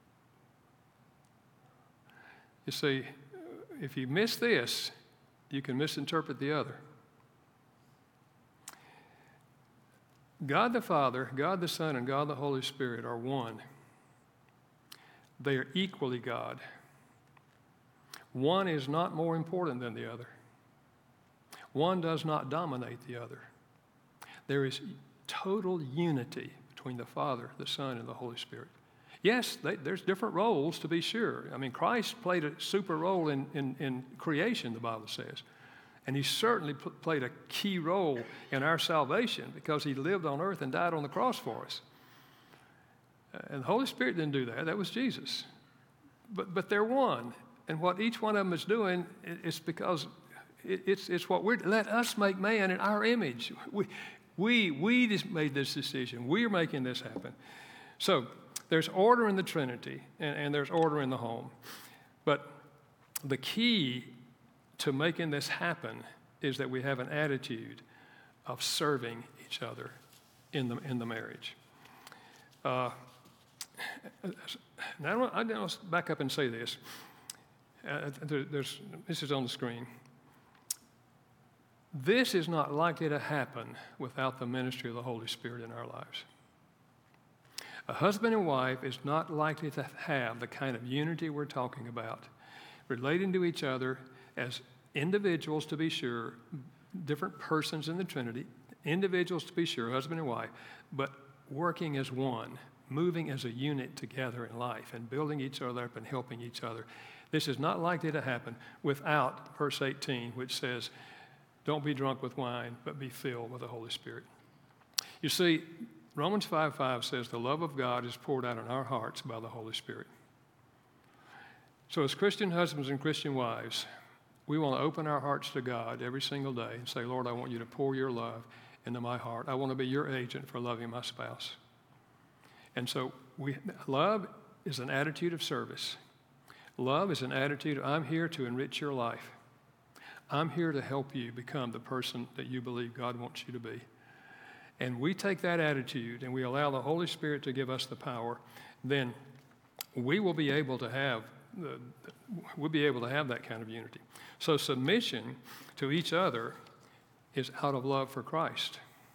You see, if you miss this, you can misinterpret the other. God the Father, God the Son, and God the Holy Spirit are one. They are equally God. One is not more important than the other. One does not dominate the other. There is total unity between the Father, the Son, and the Holy Spirit. Yes, they, there's different roles, to be sure. I mean, Christ played a super role in, in, in creation, the Bible says. And he certainly p- played a key role in our salvation because he lived on earth and died on the cross for us. And the Holy Spirit didn't do that. That was Jesus. But, but they're one. And what each one of them is doing, it's because it, it's, it's what we're, let us make man in our image. We, we, we just made this decision. We're making this happen. So, there's order in the Trinity, and, and there's order in the home. But the key to making this happen is that we have an attitude of serving each other in the, in the marriage. Uh, now, I want to back up and say this. Uh, there, there's, this is on the screen. This is not likely to happen without the ministry of the Holy Spirit in our lives. A husband and wife is not likely to have the kind of unity we're talking about, relating to each other as individuals, to be sure, different persons in the Trinity, individuals to be sure, husband and wife, but working as one, moving as a unit together in life and building each other up and helping each other. This is not likely to happen without verse eighteen, which says, don't be drunk with wine, but be filled with the Holy Spirit. You see, Romans five five says the love of God is poured out in our hearts by the Holy Spirit. So as Christian husbands and Christian wives, we want to open our hearts to God every single day and say, Lord, I want you to pour your love into my heart. I want to be your agent for loving my spouse. And so we, love is an attitude of service. Love is an attitude of, I'm here to enrich your life. I'm here to help you become the person that you believe God wants you to be. And we take that attitude and we allow the Holy Spirit to give us the power, then we will be able to have the, we'll be able to have that kind of unity. So submission to each other is out of love for Christ.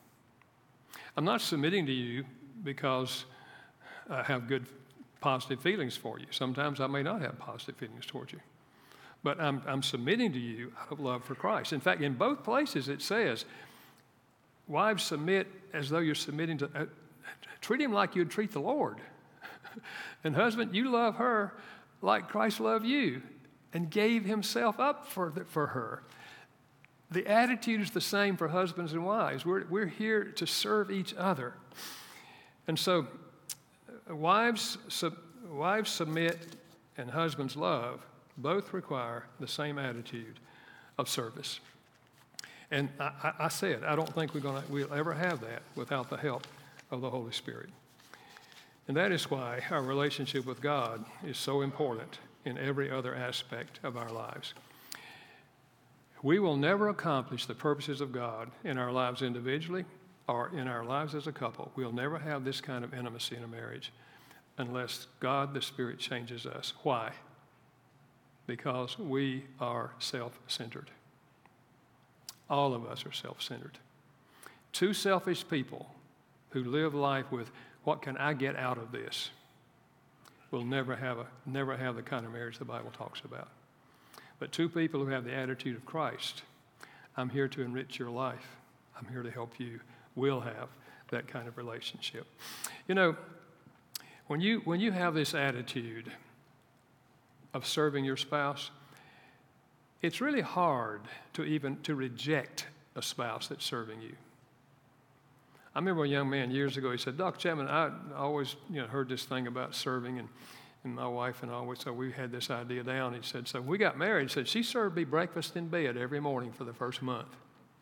I'm not submitting to you because I have good, positive feelings for you. Sometimes I may not have positive feelings towards you. But I'm, I'm submitting to you out of love for Christ. In fact, in both places it says, wives, submit as though you're submitting to, uh, treat him like you'd treat the Lord. And husband, you love her like Christ loved you and gave himself up for, the, for her. The attitude is the same for husbands and wives. We're, we're here to serve each other. And so uh, wives, sub, wives submit and husbands love both require the same attitude of service. And I, I, I said, I don't think we're gonna, we'll ever have that without the help of the Holy Spirit. And that is why our relationship with God is so important in every other aspect of our lives. We will never accomplish the purposes of God in our lives individually or in our lives as a couple. We'll never have this kind of intimacy in a marriage unless God, the Spirit, changes us. Why? Because we are self-centered. All of us are self-centered. Two selfish people who live life with, what can I get out of this, will never have, a, never have the kind of marriage the Bible talks about. But two people who have the attitude of Christ, I'm here to enrich your life, I'm here to help you, will have that kind of relationship. You know, when you, when you have this attitude of serving your spouse, it's really hard to even to reject a spouse that's serving you. I remember a young man years ago, he said, Doctor Chapman, I always you know, heard this thing about serving, and, and my wife and I always, so we had this idea down. He said, so we got married. He said, she served me breakfast in bed every morning for the first month.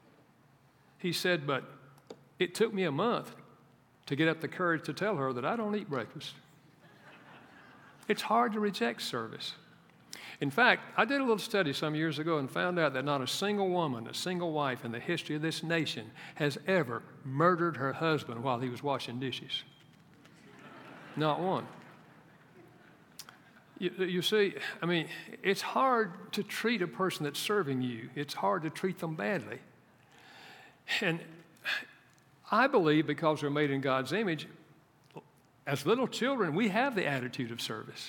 He said, but it took me a month to get up the courage to tell her that I don't eat breakfast. It's hard to reject service. In fact, I did a little study some years ago and found out that not a single woman, a single wife in the history of this nation has ever murdered her husband while he was washing dishes. Not one. You, you see, I mean, it's hard to treat a person that's serving you. It's hard to treat them badly. And I believe because we're made in God's image, as little children, we have the attitude of service.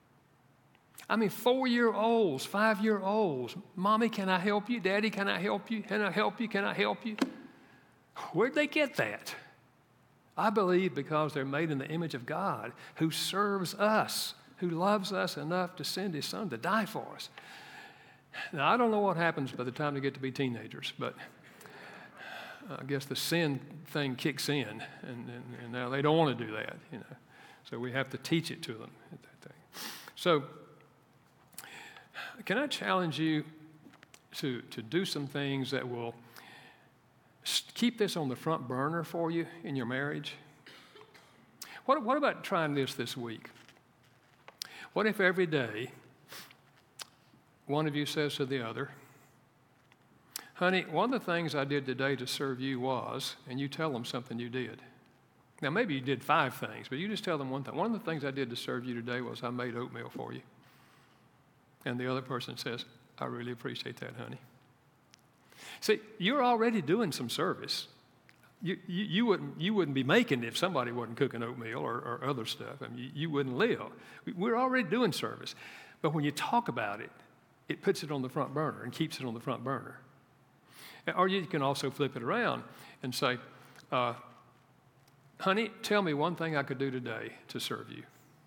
I mean, four-year-olds, five-year-olds, Mommy, can I help you? Daddy, can I help you? Can I help you? Can I help you? Where'd they get that? I believe because they're made in the image of God, who serves us, who loves us enough to send his son to die for us. Now, I don't know what happens by the time they get to be teenagers, but I guess the sin thing kicks in, and, and, and now they don't want to do that, you know. So we have to teach it to them. That thing. So can I challenge you to, to do some things that will keep this on the front burner for you in your marriage? What, what about trying this this week? What if every day one of you says to the other, honey, one of the things I did today to serve you was, and you tell them something you did. Now, maybe you did five things, but you just tell them one thing. One of the things I did to serve you today was I made oatmeal for you. And the other person says, I really appreciate that, honey. See, you're already doing some service. You, you, you, wouldn't, you wouldn't be making it if somebody wasn't cooking oatmeal or, or other stuff. I mean, you, you wouldn't live. We're already doing service. But when you talk about it, it puts it on the front burner and keeps it on the front burner. Or you can also flip it around and say, uh, honey, tell me one thing I could do today to serve you.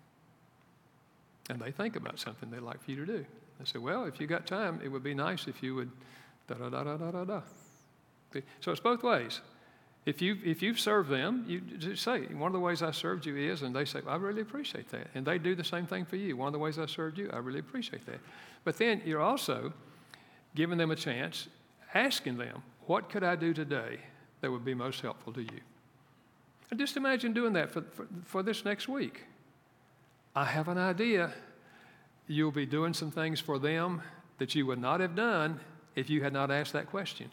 And they think about something they'd like for you to do. They say, well, if you got time, it would be nice if you would da-da-da-da-da-da-da. So it's both ways. If, you, if you've served them, you just say, one of the ways I served you is, and they say, I really appreciate that. And they do the same thing for you. One of the ways I served you, I really appreciate that. But then you're also giving them a chance, asking them, what could I do today that would be most helpful to you? And just imagine doing that for, for, for this next week. I have an idea. You'll be doing some things for them that you would not have done if you had not asked that question.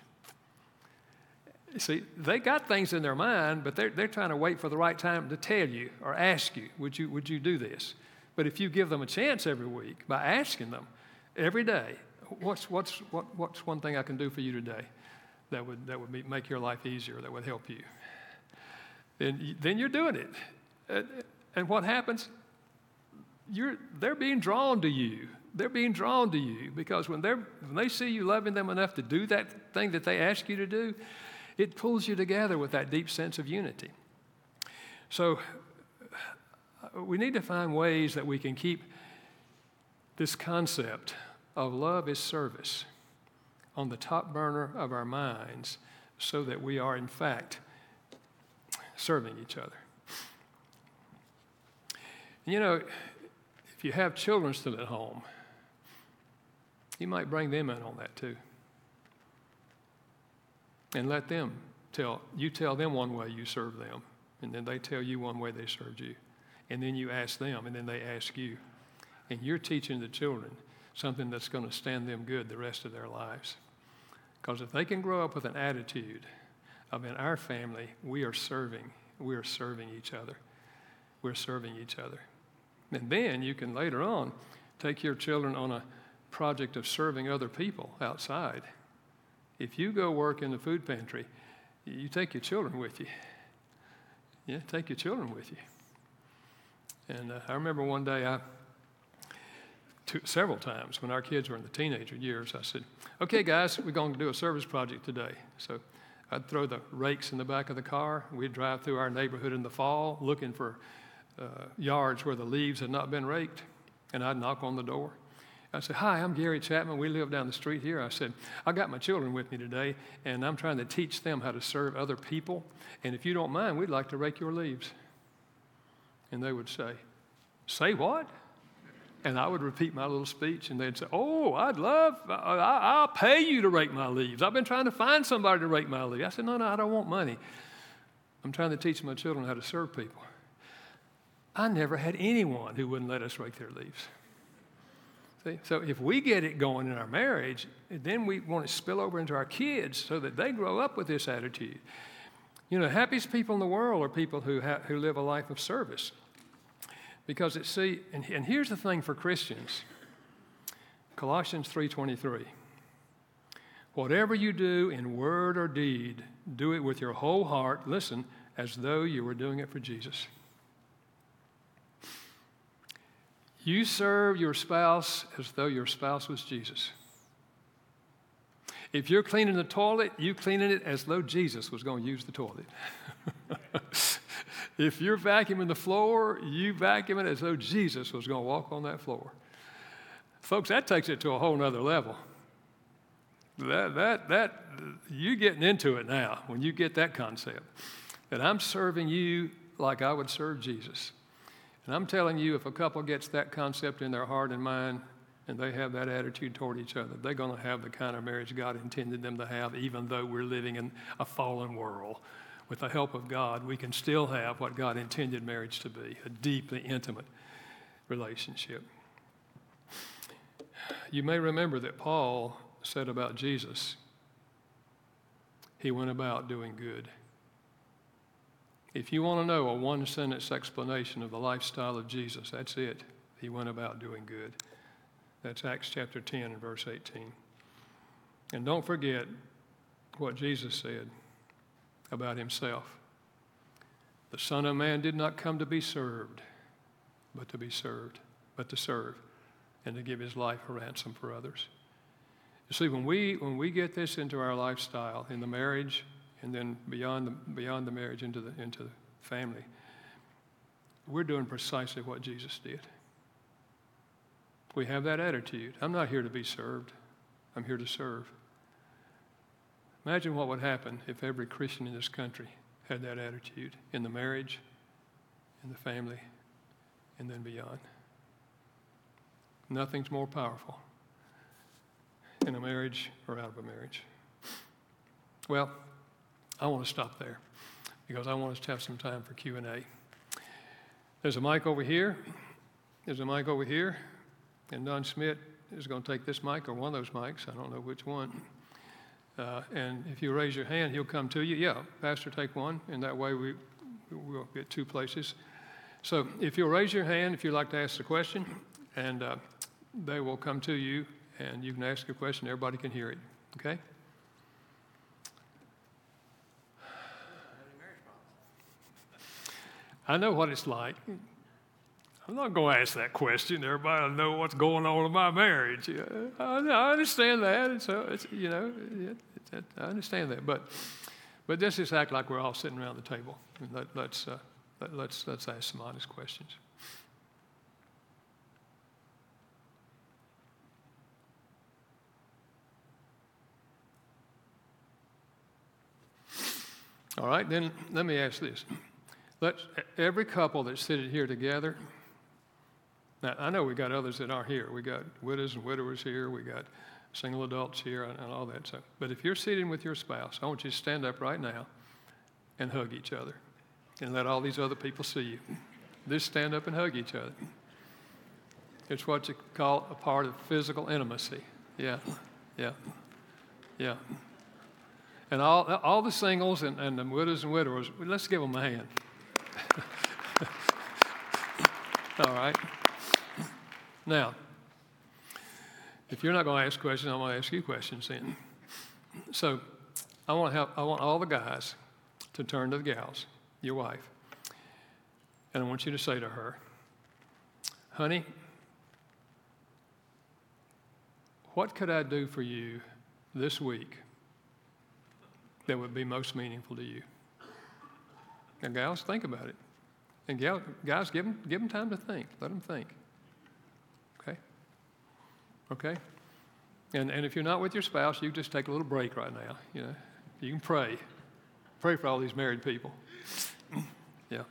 See, they got things in their mind, but they're, they're trying to wait for the right time to tell you or ask you, would you, would you do this? But if you give them a chance every week by asking them every day, what's, what's, what, what's one thing I can do for you today that would, that would be, make your life easier, that would help you. Then, then you're doing it. And, and what happens? You're, they're being drawn to you. They're being drawn to you because when, they're, when they see you loving them enough to do that thing that they ask you to do, it pulls you together with that deep sense of unity. So we need to find ways that we can keep this concept of love is service on the top burner of our minds so that we are, in fact, serving each other. You know, if you have children still at home, you might bring them in on that too. And let them tell, you tell them one way you serve them, and then they tell you one way they served you. And then you ask them, and then they ask you. And you're teaching the children something that's going to stand them good the rest of their lives. Because if they can grow up with an attitude of, in our family, we are serving, we are serving each other. We're serving each other. And then you can later on take your children on a project of serving other people outside. If you go work in the food pantry, you take your children with you. Yeah, take your children with you. And uh, I remember one day, I, two, several times when our kids were in the teenager years, I said, okay, guys, we're going to do a service project today. So I'd throw the rakes in the back of the car. We'd drive through our neighborhood in the fall looking for uh, yards where the leaves had not been raked, and I'd knock on the door. I said, hi, I'm Gary Chapman. We live down the street here. I said, I got my children with me today, and I'm trying to teach them how to serve other people. And if you don't mind, we'd like to rake your leaves. And they would say, say what? And I would repeat my little speech, and they'd say, oh, I'd love, I, I'll pay you to rake my leaves. I've been trying to find somebody to rake my leaves. I said, no, no, I don't want money. I'm trying to teach my children how to serve people. I never had anyone who wouldn't let us rake their leaves. See? So if we get it going in our marriage, then we want to spill over into our kids so that they grow up with this attitude. You know, the happiest people in the world are people who, ha- who live a life of service. Because it, see, and, and here's the thing for Christians, Colossians three twenty-three. Whatever you do in word or deed, do it with your whole heart, listen, as though you were doing it for Jesus. You serve your spouse as though your spouse was Jesus. If you're cleaning the toilet, you cleaning it as though Jesus was going to use the toilet. If you're vacuuming the floor, you vacuum it as though Jesus was going to walk on that floor. Folks, that takes it to a whole nother level. That, that, that, you're getting into it now when you get that concept. That I'm serving you like I would serve Jesus. And I'm telling you, if a couple gets that concept in their heart and mind, and they have that attitude toward each other, they're going to have the kind of marriage God intended them to have, even though we're living in a fallen world. With the help of God, we can still have what God intended marriage to be, a deeply intimate relationship. You may remember that Paul said about Jesus, he went about doing good. If you want to know a one-sentence explanation of the lifestyle of Jesus, that's it. He went about doing good. That's Acts chapter ten and verse eighteen. And don't forget what Jesus said about himself. The Son of Man did not come to be served, but to be served, but to serve, and to give his life a ransom for others. You see, when we when we get this into our lifestyle, in the marriage, and then beyond the, beyond the marriage into the, into the family, we're doing precisely what Jesus did. We have that attitude. I'm not here to be served. I'm here to serve. Imagine what would happen if every Christian in this country had that attitude in the marriage, in the family, and then beyond. Nothing's more powerful in a marriage or out of a marriage. Well, I want to stop there because I want us to have some time for Q and A. There's a mic over here. There's a mic over here. And Don Schmidt is going to take this mic or one of those mics. I don't know which one. Uh, and if you raise your hand, he'll come to you. Yeah, Pastor, take one. And that way we, we'll get two places. So if you'll raise your hand, if you'd like to ask the question, and uh, they will come to you, and you can ask a question. Everybody can hear it. Okay? I know what it's like. I'm not going to ask that question. Everybody will know what's going on in my marriage. Yeah, I, I understand that. And so, it's, you know, it, it, I understand that. But but let's just act like we're all sitting around the table. And let, let's, uh, let, let's, let's ask some honest questions. All right, then let me ask this. Let's, every couple that's sitting here together, now I know we got others that aren't here. We got widows and widowers here. We got single adults here and, and all that stuff. But if you're sitting with your spouse, I want you to stand up right now and hug each other and let all these other people see you. Just stand up and hug each other. It's what you call a part of physical intimacy. Yeah, yeah, yeah. And all, all the singles and, and the widows and widowers, let's give them a hand. All right. Now, if you're not going to ask questions, I'm going to ask you questions then. So I want to help, I want all the guys to turn to the gals, your wife, and I want you to say to her, honey, what could I do for you this week that would be most meaningful to you? And gals, think about it. And gal, guys, give them, give them time to think. Let them think. Okay? Okay? And, and if you're not with your spouse, you just take a little break right now. You know, you can pray. Pray for all these married people. Yeah.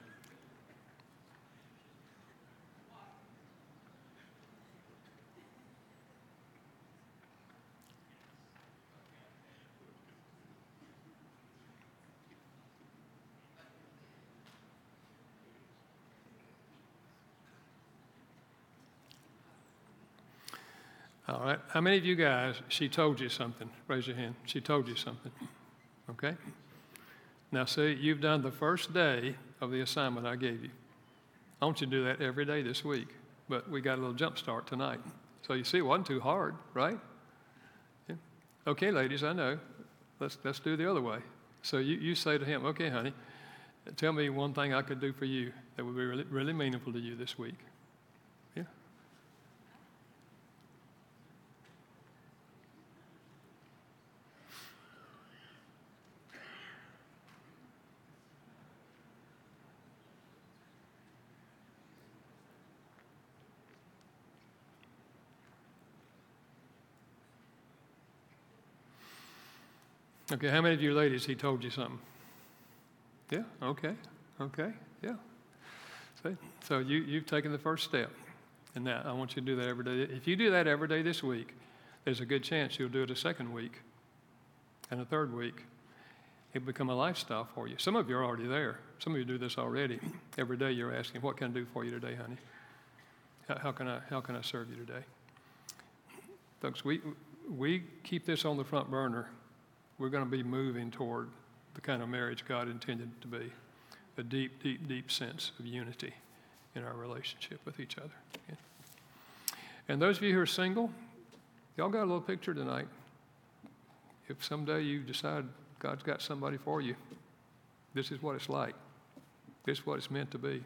All right. How many of you guys, she told you something? Raise your hand. She told you something. Okay? Now, see, you've done the first day of the assignment I gave you. I want you to do that every day this week. But we got a little jump start tonight. So you see, it wasn't too hard, right? Yeah. Okay, ladies, I know. Let's, let's do the other way. So you, you say to him, okay, honey, tell me one thing I could do for you that would be really, really meaningful to you this week. Yeah. Okay, how many of you ladies, he told you something? Yeah, okay, okay, yeah. See? So you, you've taken the first step. And now I want you to do that every day. If you do that every day this week, there's a good chance you'll do it a second week and a third week. It'll become a lifestyle for you. Some of you are already there. Some of you do this already. Every day you're asking, what can I do for you today, honey? How, how can I, how can I serve you today? Folks, we, we keep this on the front burner. We're going to be moving toward the kind of marriage God intended it to be, a deep, deep, deep sense of unity in our relationship with each other. Yeah. And those of you who are single, y'all got a little picture tonight. If someday you decide God's got somebody for you, this is what it's like. This is what it's meant to be.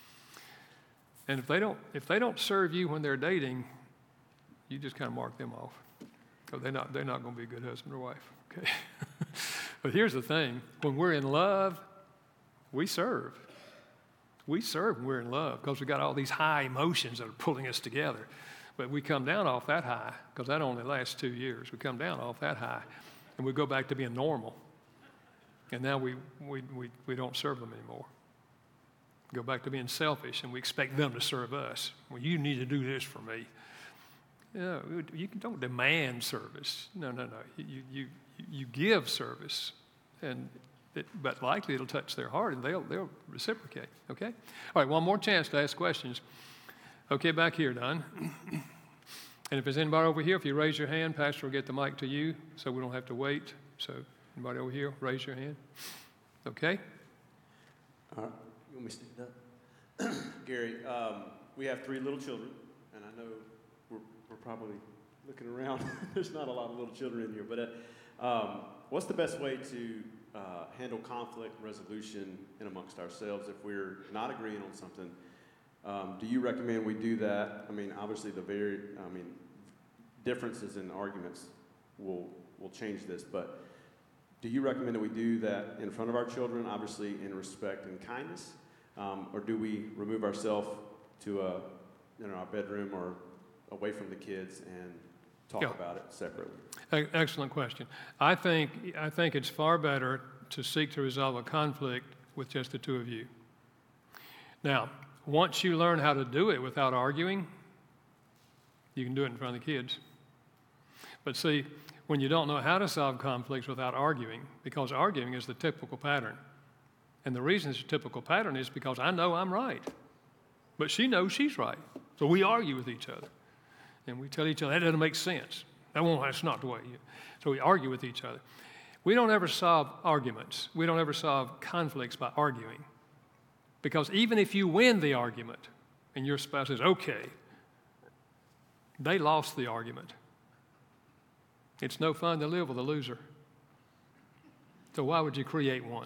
And if they don't, if they don't serve you when they're dating, you just kind of mark them off. Because they're not, they're not going to be a good husband or wife. Okay. But here's the thing. When we're in love, we serve. We serve when we're in love because we've got all these high emotions that are pulling us together. But we come down off that high because that only lasts two years. We come down off that high and we go back to being normal. And now we, we, we, we don't serve them anymore. Go back to being selfish and we expect them to serve us. Well, you need to do this for me. You know, you don't demand service. No, no, no. You, you, you give service, and it, but likely it'll touch their heart, and they'll, they'll reciprocate, okay? All right, one more chance to ask questions. Okay, back here, Don. And if there's anybody over here, if you raise your hand, Pastor will get the mic to you, so we don't have to wait. So anybody over here, raise your hand. Okay? All right. You want me to stand up? Gary, um, we have three little children, and I know we're, we're probably looking around. There's not a lot of little children in here, but uh, um, what's the best way to uh, handle conflict resolution in amongst ourselves if we're not agreeing on something. Um, do you recommend we do that? I mean, obviously the very, I mean, differences in arguments will will change this, but do you recommend that we do that in front of our children, obviously in respect and kindness, um, or do we remove ourselves to a, you know, our bedroom or away from the kids and talk Yeah. about it separately? E- Excellent question. I think, I think it's far better to seek to resolve a conflict with just the two of you. Now, once you learn how to do it without arguing, you can do it in front of the kids. But see, when you don't know how to solve conflicts without arguing, because arguing is the typical pattern. And the reason it's a typical pattern is because I know I'm right, but she knows she's right. So we argue with each other. And we tell each other, that doesn't make sense. That won't, that's not the way you. So we argue with each other. We don't ever solve arguments. We don't ever solve conflicts by arguing. Because even if you win the argument and your spouse says, okay, they lost the argument. It's no fun to live with a loser. So why would you create one?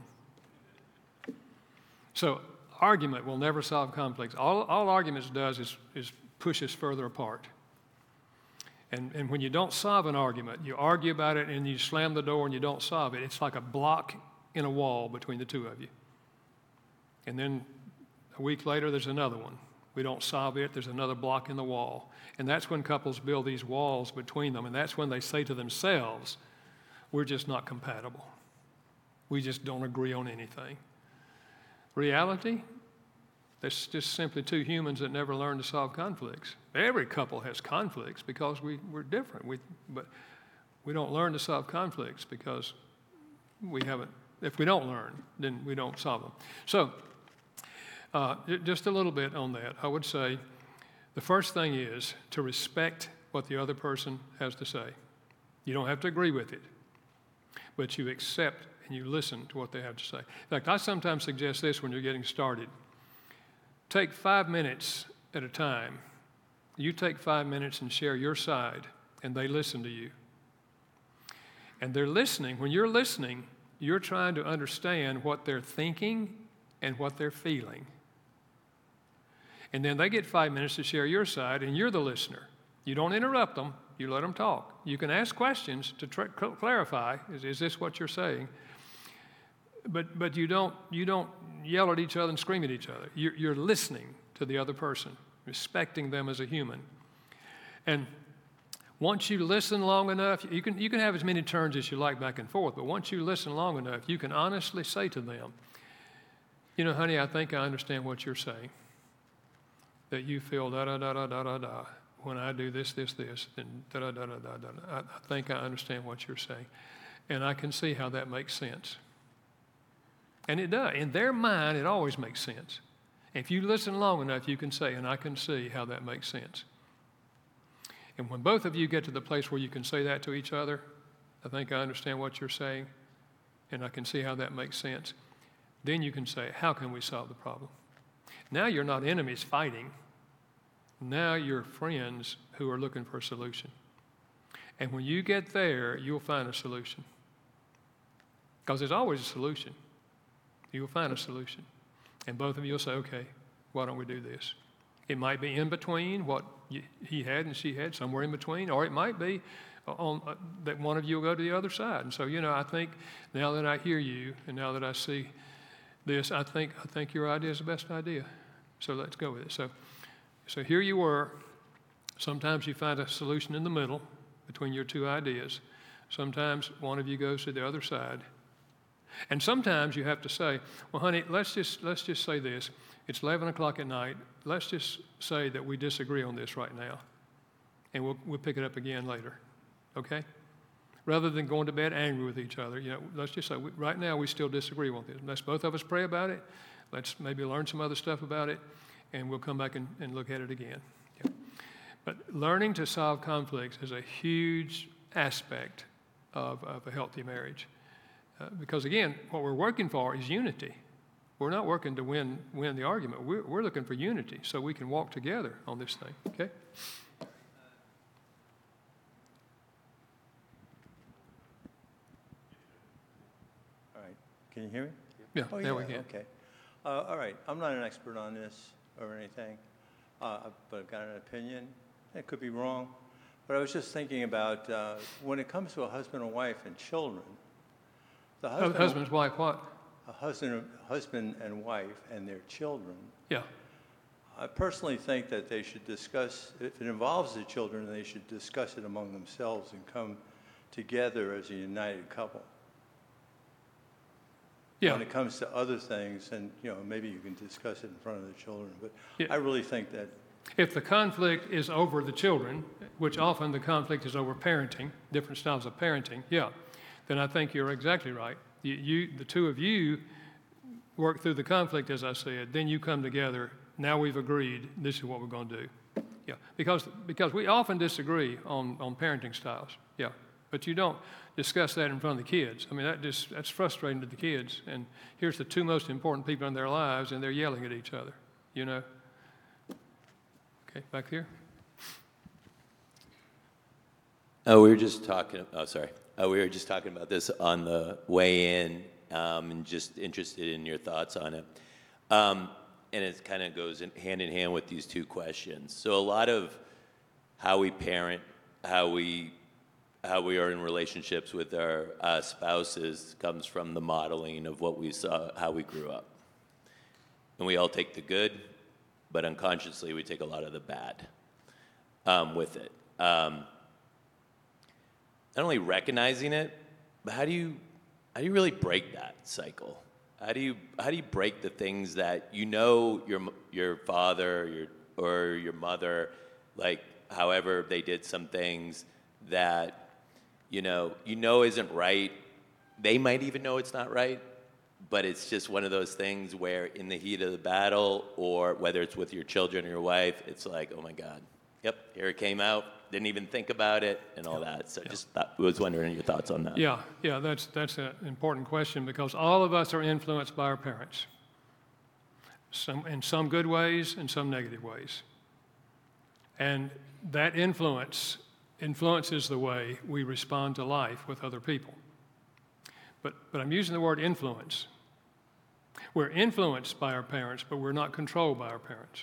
So argument will never solve conflicts. All, all arguments does is, is push us further apart. And, and when you don't solve an argument, you argue about it and you slam the door and you don't solve it, it's like a block in a wall between the two of you. And then a week later, there's another one. We don't solve it, there's another block in the wall. And that's when couples build these walls between them, and that's when they say to themselves, we're just not compatible. We just don't agree on anything. Reality, that's just simply two humans that never learn to solve conflicts. Every couple has conflicts because we, we're different, we, but we don't learn to solve conflicts because we haven't, if we don't learn, then we don't solve them. So, Uh, just a little bit on that. I would say the first thing is to respect what the other person has to say. You don't have to agree with it, but you accept and you listen to what they have to say. In fact, I sometimes suggest this when you're getting started. Take five minutes at a time. You take five minutes and share your side, and they listen to you. And they're listening. When you're listening, you're trying to understand what they're thinking and what they're feeling. And then they get five minutes to share your side, and you're the listener. You don't interrupt them. You let them talk. You can ask questions to try, clarify, is, is this what you're saying? But, but you don't, you don't yell at each other and scream at each other. You're, you're listening to the other person, respecting them as a human. And once you listen long enough, you can, you can have as many turns as you like back and forth, but once you listen long enough, you can honestly say to them, you know, honey, I think I understand what you're saying. That you feel da-da-da-da-da-da-da. When I do this, this, this, then da-da-da-da-da-da. I, I think I understand what you're saying. And I can see how that makes sense. And it does. In their mind, it always makes sense. If you listen long enough, you can say, and I can see how that makes sense. And when both of you get to the place where you can say that to each other, I think I understand what you're saying, and I can see how that makes sense, then you can say, how can we solve the problem? Now you're not enemies fighting. Now you're friends who are looking for a solution. And when you get there, you'll find a solution. Because there's always a solution. You'll find a solution. And both of you will say, okay, why don't we do this? It might be in between what you, he had and she had, somewhere in between, or it might be on, uh, that one of you will go to the other side. And so, you know, I think now that I hear you and now that I see this, I think I think your idea is the best idea. So let's go with it. So, so here you were. Sometimes you find a solution in the middle between your two ideas. Sometimes one of you goes to the other side. And sometimes you have to say, well, honey, let's just let's just say this. It's eleven o'clock at night. Let's just say that we disagree on this right now. And we'll we'll pick it up again later. Okay? Rather than going to bed angry with each other, you know, let's just say, we, right now we still disagree on this. Let's both of us pray about it. Let's maybe learn some other stuff about it, and we'll come back and, and look at it again. Yeah. But learning to solve conflicts is a huge aspect of, of a healthy marriage. Uh, because again, what we're working for is unity. We're not working to win, win the argument. We're, we're looking for unity so we can walk together on this thing, okay? Can you hear me? Yeah, Oh, there we yeah, can. Okay. Uh, all right. I'm not an expert on this or anything, uh, but I've got an opinion. It could be wrong. But I was just thinking about uh, when it comes to a husband and wife and children, the Hu- husband, Husband's wife, what? a husband, husband and wife and their children, Yeah, I personally think that they should discuss, if it involves the children, they should discuss it among themselves and come together as a united couple. yeah. When it comes to other things, and, you know, maybe you can discuss it in front of the children, but Yeah. I really think that, If the conflict is over the children, which often the conflict is over parenting, different styles of parenting, yeah, then I think you're exactly right. You, you, the two of you work through the conflict, as I said, then you come together. Now we've agreed, this is what we're going to do. Yeah, because, because we often disagree on, on parenting styles, yeah. But you don't discuss that in front of the kids. I mean, that just, that's frustrating to the kids. And here's the two most important people in their lives, and they're yelling at each other, you know? Okay, back here. Oh, we were just talking, oh, sorry. Oh, we were just talking about this on the way in, um, and just interested in your thoughts on it. Um, and it kind of goes in, hand in hand with these two questions. So a lot of how we parent, how we how we are in relationships with our uh, spouses comes from the modeling of what we saw, how we grew up. And we all take the good, but unconsciously we take a lot of the bad um, with it. Um, not only recognizing it, but how do you how do you really break that cycle? How do you how do you break the things that you know your your father your or your mother, like however they did some things that you know you know isn't right. They might even know it's not right, but it's just one of those things where in the heat of the battle, or whether it's with your children or your wife, it's like, oh my God, yep, here it came out. Didn't even think about it and all that. So just thought, was wondering your thoughts on that. Yeah, yeah, that's, that's an important question because all of us are influenced by our parents, some, in some good ways and some negative ways. And that influence influences the way we respond to life with other people. But, but I'm using the word influence. We're influenced by our parents, but we're not controlled by our parents.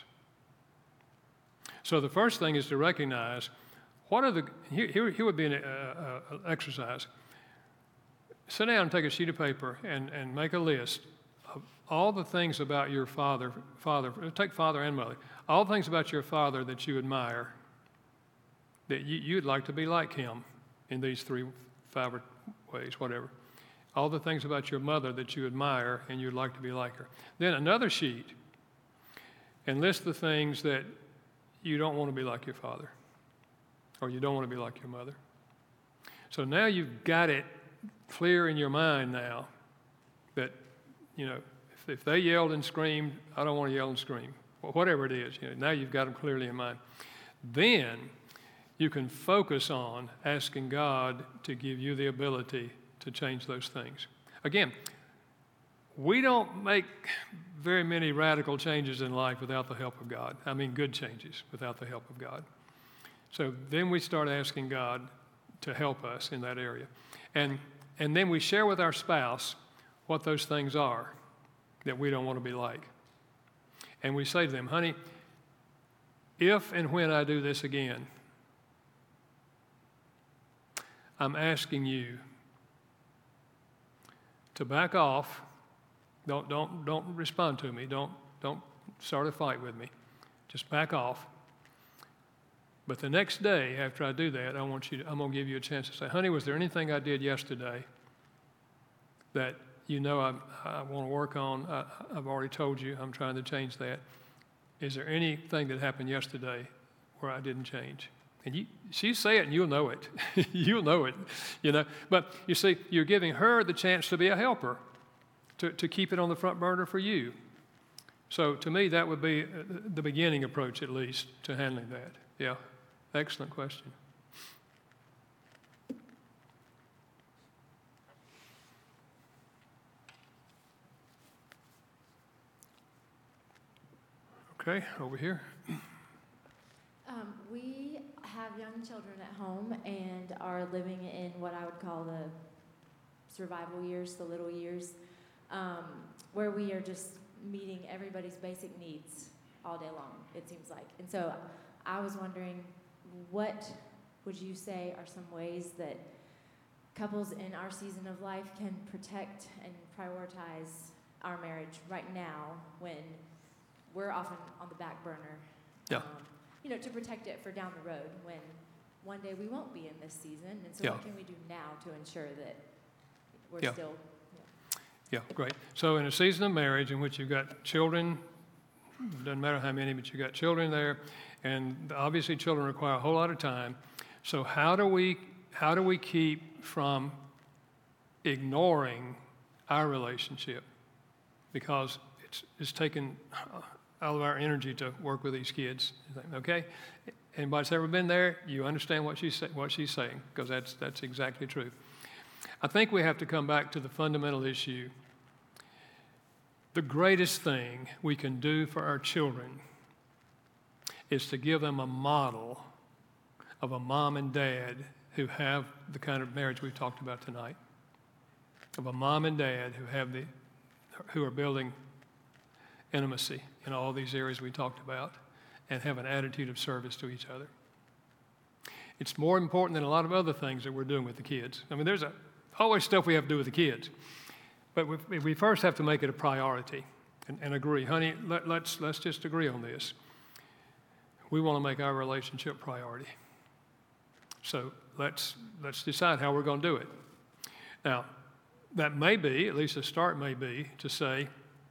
So the first thing is to recognize what are the, here, here, here would be an uh, uh, exercise. Sit down and take a sheet of paper and, and make a list of all the things about your father, father, take father and mother, all the things about your father that you admire, that you, you'd like to be like him in these three, five ways, whatever. All the things about your mother that you admire and you'd like to be like her. Then another sheet, and list the things that you don't want to be like your father, or you don't want to be like your mother. So now you've got it clear in your mind now that, you know, if, if they yelled and screamed, I don't want to yell and scream. Well, whatever it is, you know, now you've got them clearly in mind. Then you can focus on asking God to give you the ability to change those things. Again, we don't make very many radical changes in life without the help of God. I mean, good changes without the help of God. So then we start asking God to help us in that area. And, and then we share with our spouse what those things are that we don't want to be like. And we say to them, honey, if and when I do this again, I'm asking you to back off. Don't, don't, don't respond to me. Don't, don't start a fight with me. Just back off. But the next day after I do that, I want you to, I'm going to give you a chance to say, honey, was there anything I did yesterday that you know I, I want to work on? I, I've already told you I'm trying to change that. Is there anything that happened yesterday where I didn't change? And you, she say it and you'll know it. You'll know it, you know. But you see, you're giving her the chance to be a helper, to, to keep it on the front burner for you. So to me, that would be the beginning approach, at least, to handling that. Yeah, excellent question. Okay, over here. Um, we have young children at home and are living in what I would call the survival years, the little years. um, where we are just meeting everybody's basic needs all day long, it seems like. And so I was wondering, what would you say are some ways that couples in our season of life can protect and prioritize our marriage right now when we're often on the back burner? Yeah. Um, you know, to protect it for down the road when one day we won't be in this season. And so Yeah. what can we do now to ensure that we're Yeah. still... Yeah, great. So in a season of marriage in which you've got children, doesn't matter how many, but you've got children there, and obviously children require a whole lot of time. So how do we how do we keep from ignoring our relationship? Because it's it's taken all of our energy to work with these kids. Okay? Anybody that's ever been there, you understand what she's, what she's saying, because that's, that's exactly true. I think we have to come back to the fundamental issue. The greatest thing we can do for our children is to give them a model of a mom and dad who have the kind of marriage we've talked about tonight, of a mom and dad who have the, who are building intimacy in all these areas we talked about and have an attitude of service to each other. It's more important than a lot of other things that we're doing with the kids. I mean, there's a, always stuff we have to do with the kids, but we, we first have to make it a priority and, and agree. Honey, let, let's, let's just agree on this. We want to make our relationship priority. So let's, let's decide how we're going to do it. Now, that may be, at least the start may be, to say,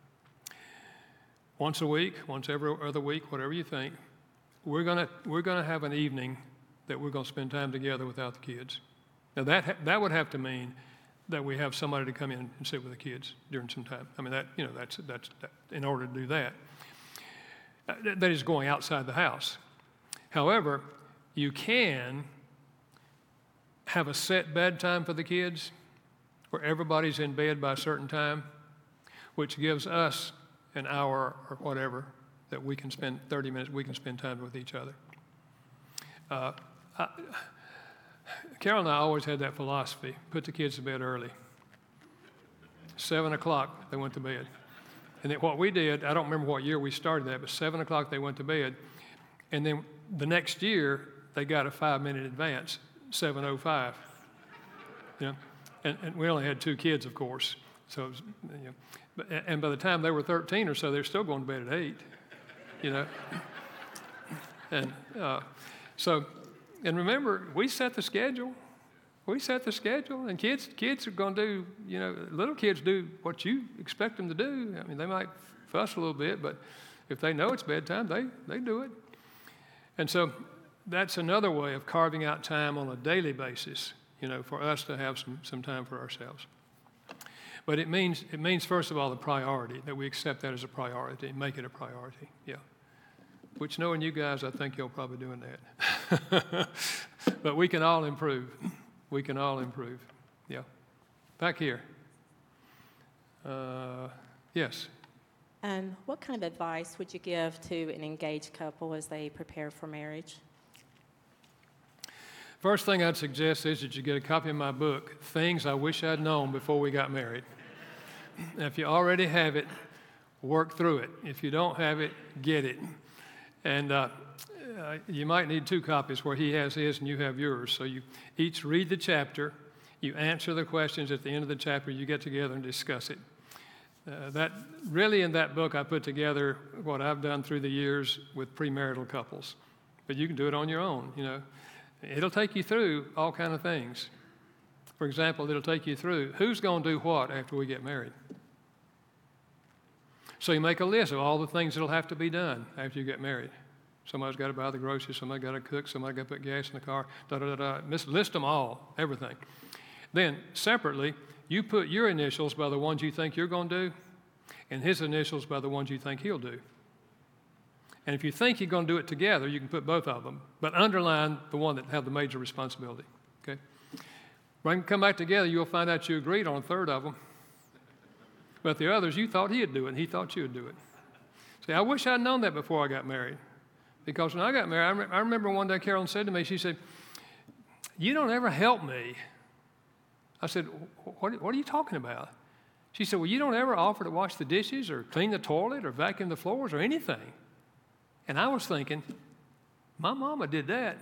once a week, once every other week, whatever you think, we're going to we're going to have an evening that we're going to spend time together without the kids. Now, that ha- that would have to mean that we have somebody to come in and sit with the kids during some time. I mean, that, you know, that's, that's that, in order to do that. Uh, that is going outside the house. However, you can have a set bedtime for the kids where everybody's in bed by a certain time, which gives us an hour or whatever that we can spend, thirty minutes, we can spend time with each other. Uh, I, Carol and I always had that philosophy, put the kids to bed early. Seven o'clock, they went to bed. And then what we did, I don't remember what year we started that, but seven o'clock they went to bed. And then the next year, they got a five-minute advance, seven oh five. You know? and, and we only had two kids, of course. So, it was, you know, but, and by the time they were thirteen or so, they're still going to bed at eight, you know. and uh, so, and remember, we set the schedule. We set the schedule, and kids, kids are going to do, you know, little kids do what you expect them to do. I mean, they might fuss a little bit, but if they know it's bedtime, they, they do it. And so that's another way of carving out time on a daily basis, you know, for us to have some, some time for ourselves. But it means, it means, first of all, the priority, that we accept that as a priority and make it a priority, yeah. Which, knowing you guys, I think you're probably doing that. But we can all improve. We can all improve, yeah. Back here. Uh, yes. Um, what kind of advice would you give to an engaged couple as they prepare for marriage? First thing I'd suggest is that you get a copy of my book, Things I Wish I'd Known Before We Got Married. Now, if you already have it, work through it. If you don't have it, get it. And uh, uh, you might need two copies where he has his and you have yours. So you each read the chapter, you answer the questions at the end of the chapter, you get together and discuss it. Uh, that really, in that book, I put together what I've done through the years with premarital couples. But you can do it on your own, you know. It'll take you through all kinds of things. For example, it'll take you through who's going to do what after we get married. So you make a list of all the things that'll have to be done after you get married. Somebody's got to buy the groceries, somebody got to cook, somebody got to put gas in the car, da da da da. List them all, everything. Then, separately, you put your initials by the ones you think you're going to do, and his initials by the ones you think he'll do. And if you think you're going to do it together, you can put both of them, but underline the one that have the major responsibility, okay? When you come back together, you'll find out you agreed on a third of them. But the others, you thought he'd do it, and he thought you would do it. See, I wish I'd known that before I got married. Because when I got married, I, re- I remember one day Carolyn said to me, she said, "You don't ever help me." I said, what, what are you talking about? She said, well, you don't ever offer to wash the dishes or clean the toilet or vacuum the floors or anything. And I was thinking, my mama did that.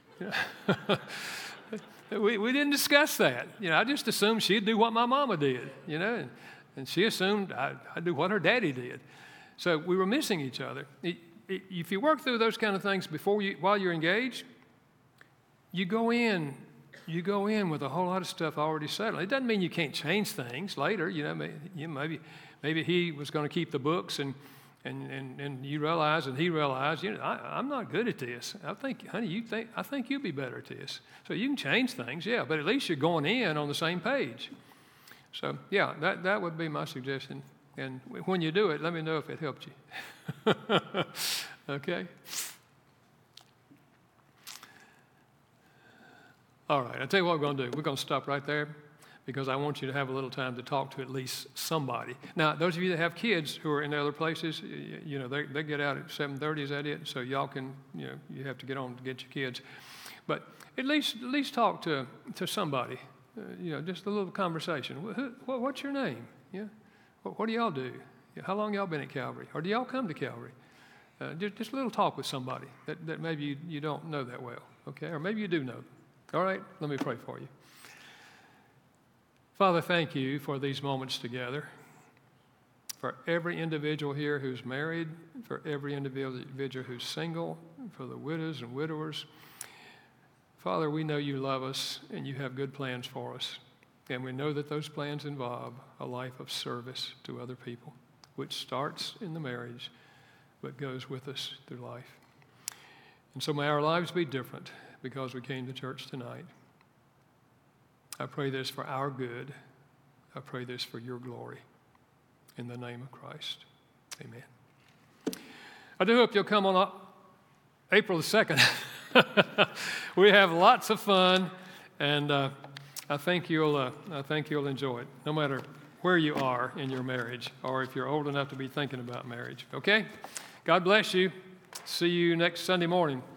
we, we didn't discuss that. You know, I just assumed she'd do what my mama did, you know, and, and she assumed I'd, I'd do what her daddy did. So we were missing each other. It, it, if you work through those kind of things before you, while you're engaged, you go in, you go in with a whole lot of stuff already settled. It doesn't mean you can't change things later. You know, maybe, you know, maybe, maybe he was going to keep the books, and and and and you realize, and he realized, you know, I, I'm not good at this. I think, honey, you think I think you'd be better at this. So you can change things, yeah, but at least you're going in on the same page. So yeah, that that would be my suggestion. And when you do it, let me know if it helped you. Okay. All right, I'll tell you what we're going to do. We're going to stop right there because I want you to have a little time to talk to at least somebody. Now, those of you that have kids who are in other places, you, you know, they, they get out at seven thirty, is that it? So y'all can, you know, you have to get on to get your kids. But at least at least talk to, to somebody, uh, you know, just a little conversation. Who, what, what's your name? Yeah? What, what do y'all do? How long y'all been at Calvary? Or do y'all come to Calvary? Uh, just, just a little talk with somebody that, that maybe you, you don't know that well, okay? Or maybe you do know them. All right, let me pray for you. Father, thank you for these moments together, for every individual here who's married, for every individual who's single, for the widows and widowers. Father, we know you love us and you have good plans for us, and we know that those plans involve a life of service to other people, which starts in the marriage but goes with us through life. And so may our lives be different because we came to church tonight. I pray this for our good. I pray this for your glory. In the name of Christ, amen. I do hope you'll come on April the second. We have lots of fun, and uh, I think you'll uh, I think you'll enjoy it, no matter where you are in your marriage or if you're old enough to be thinking about marriage. Okay? God bless you. See you next Sunday morning.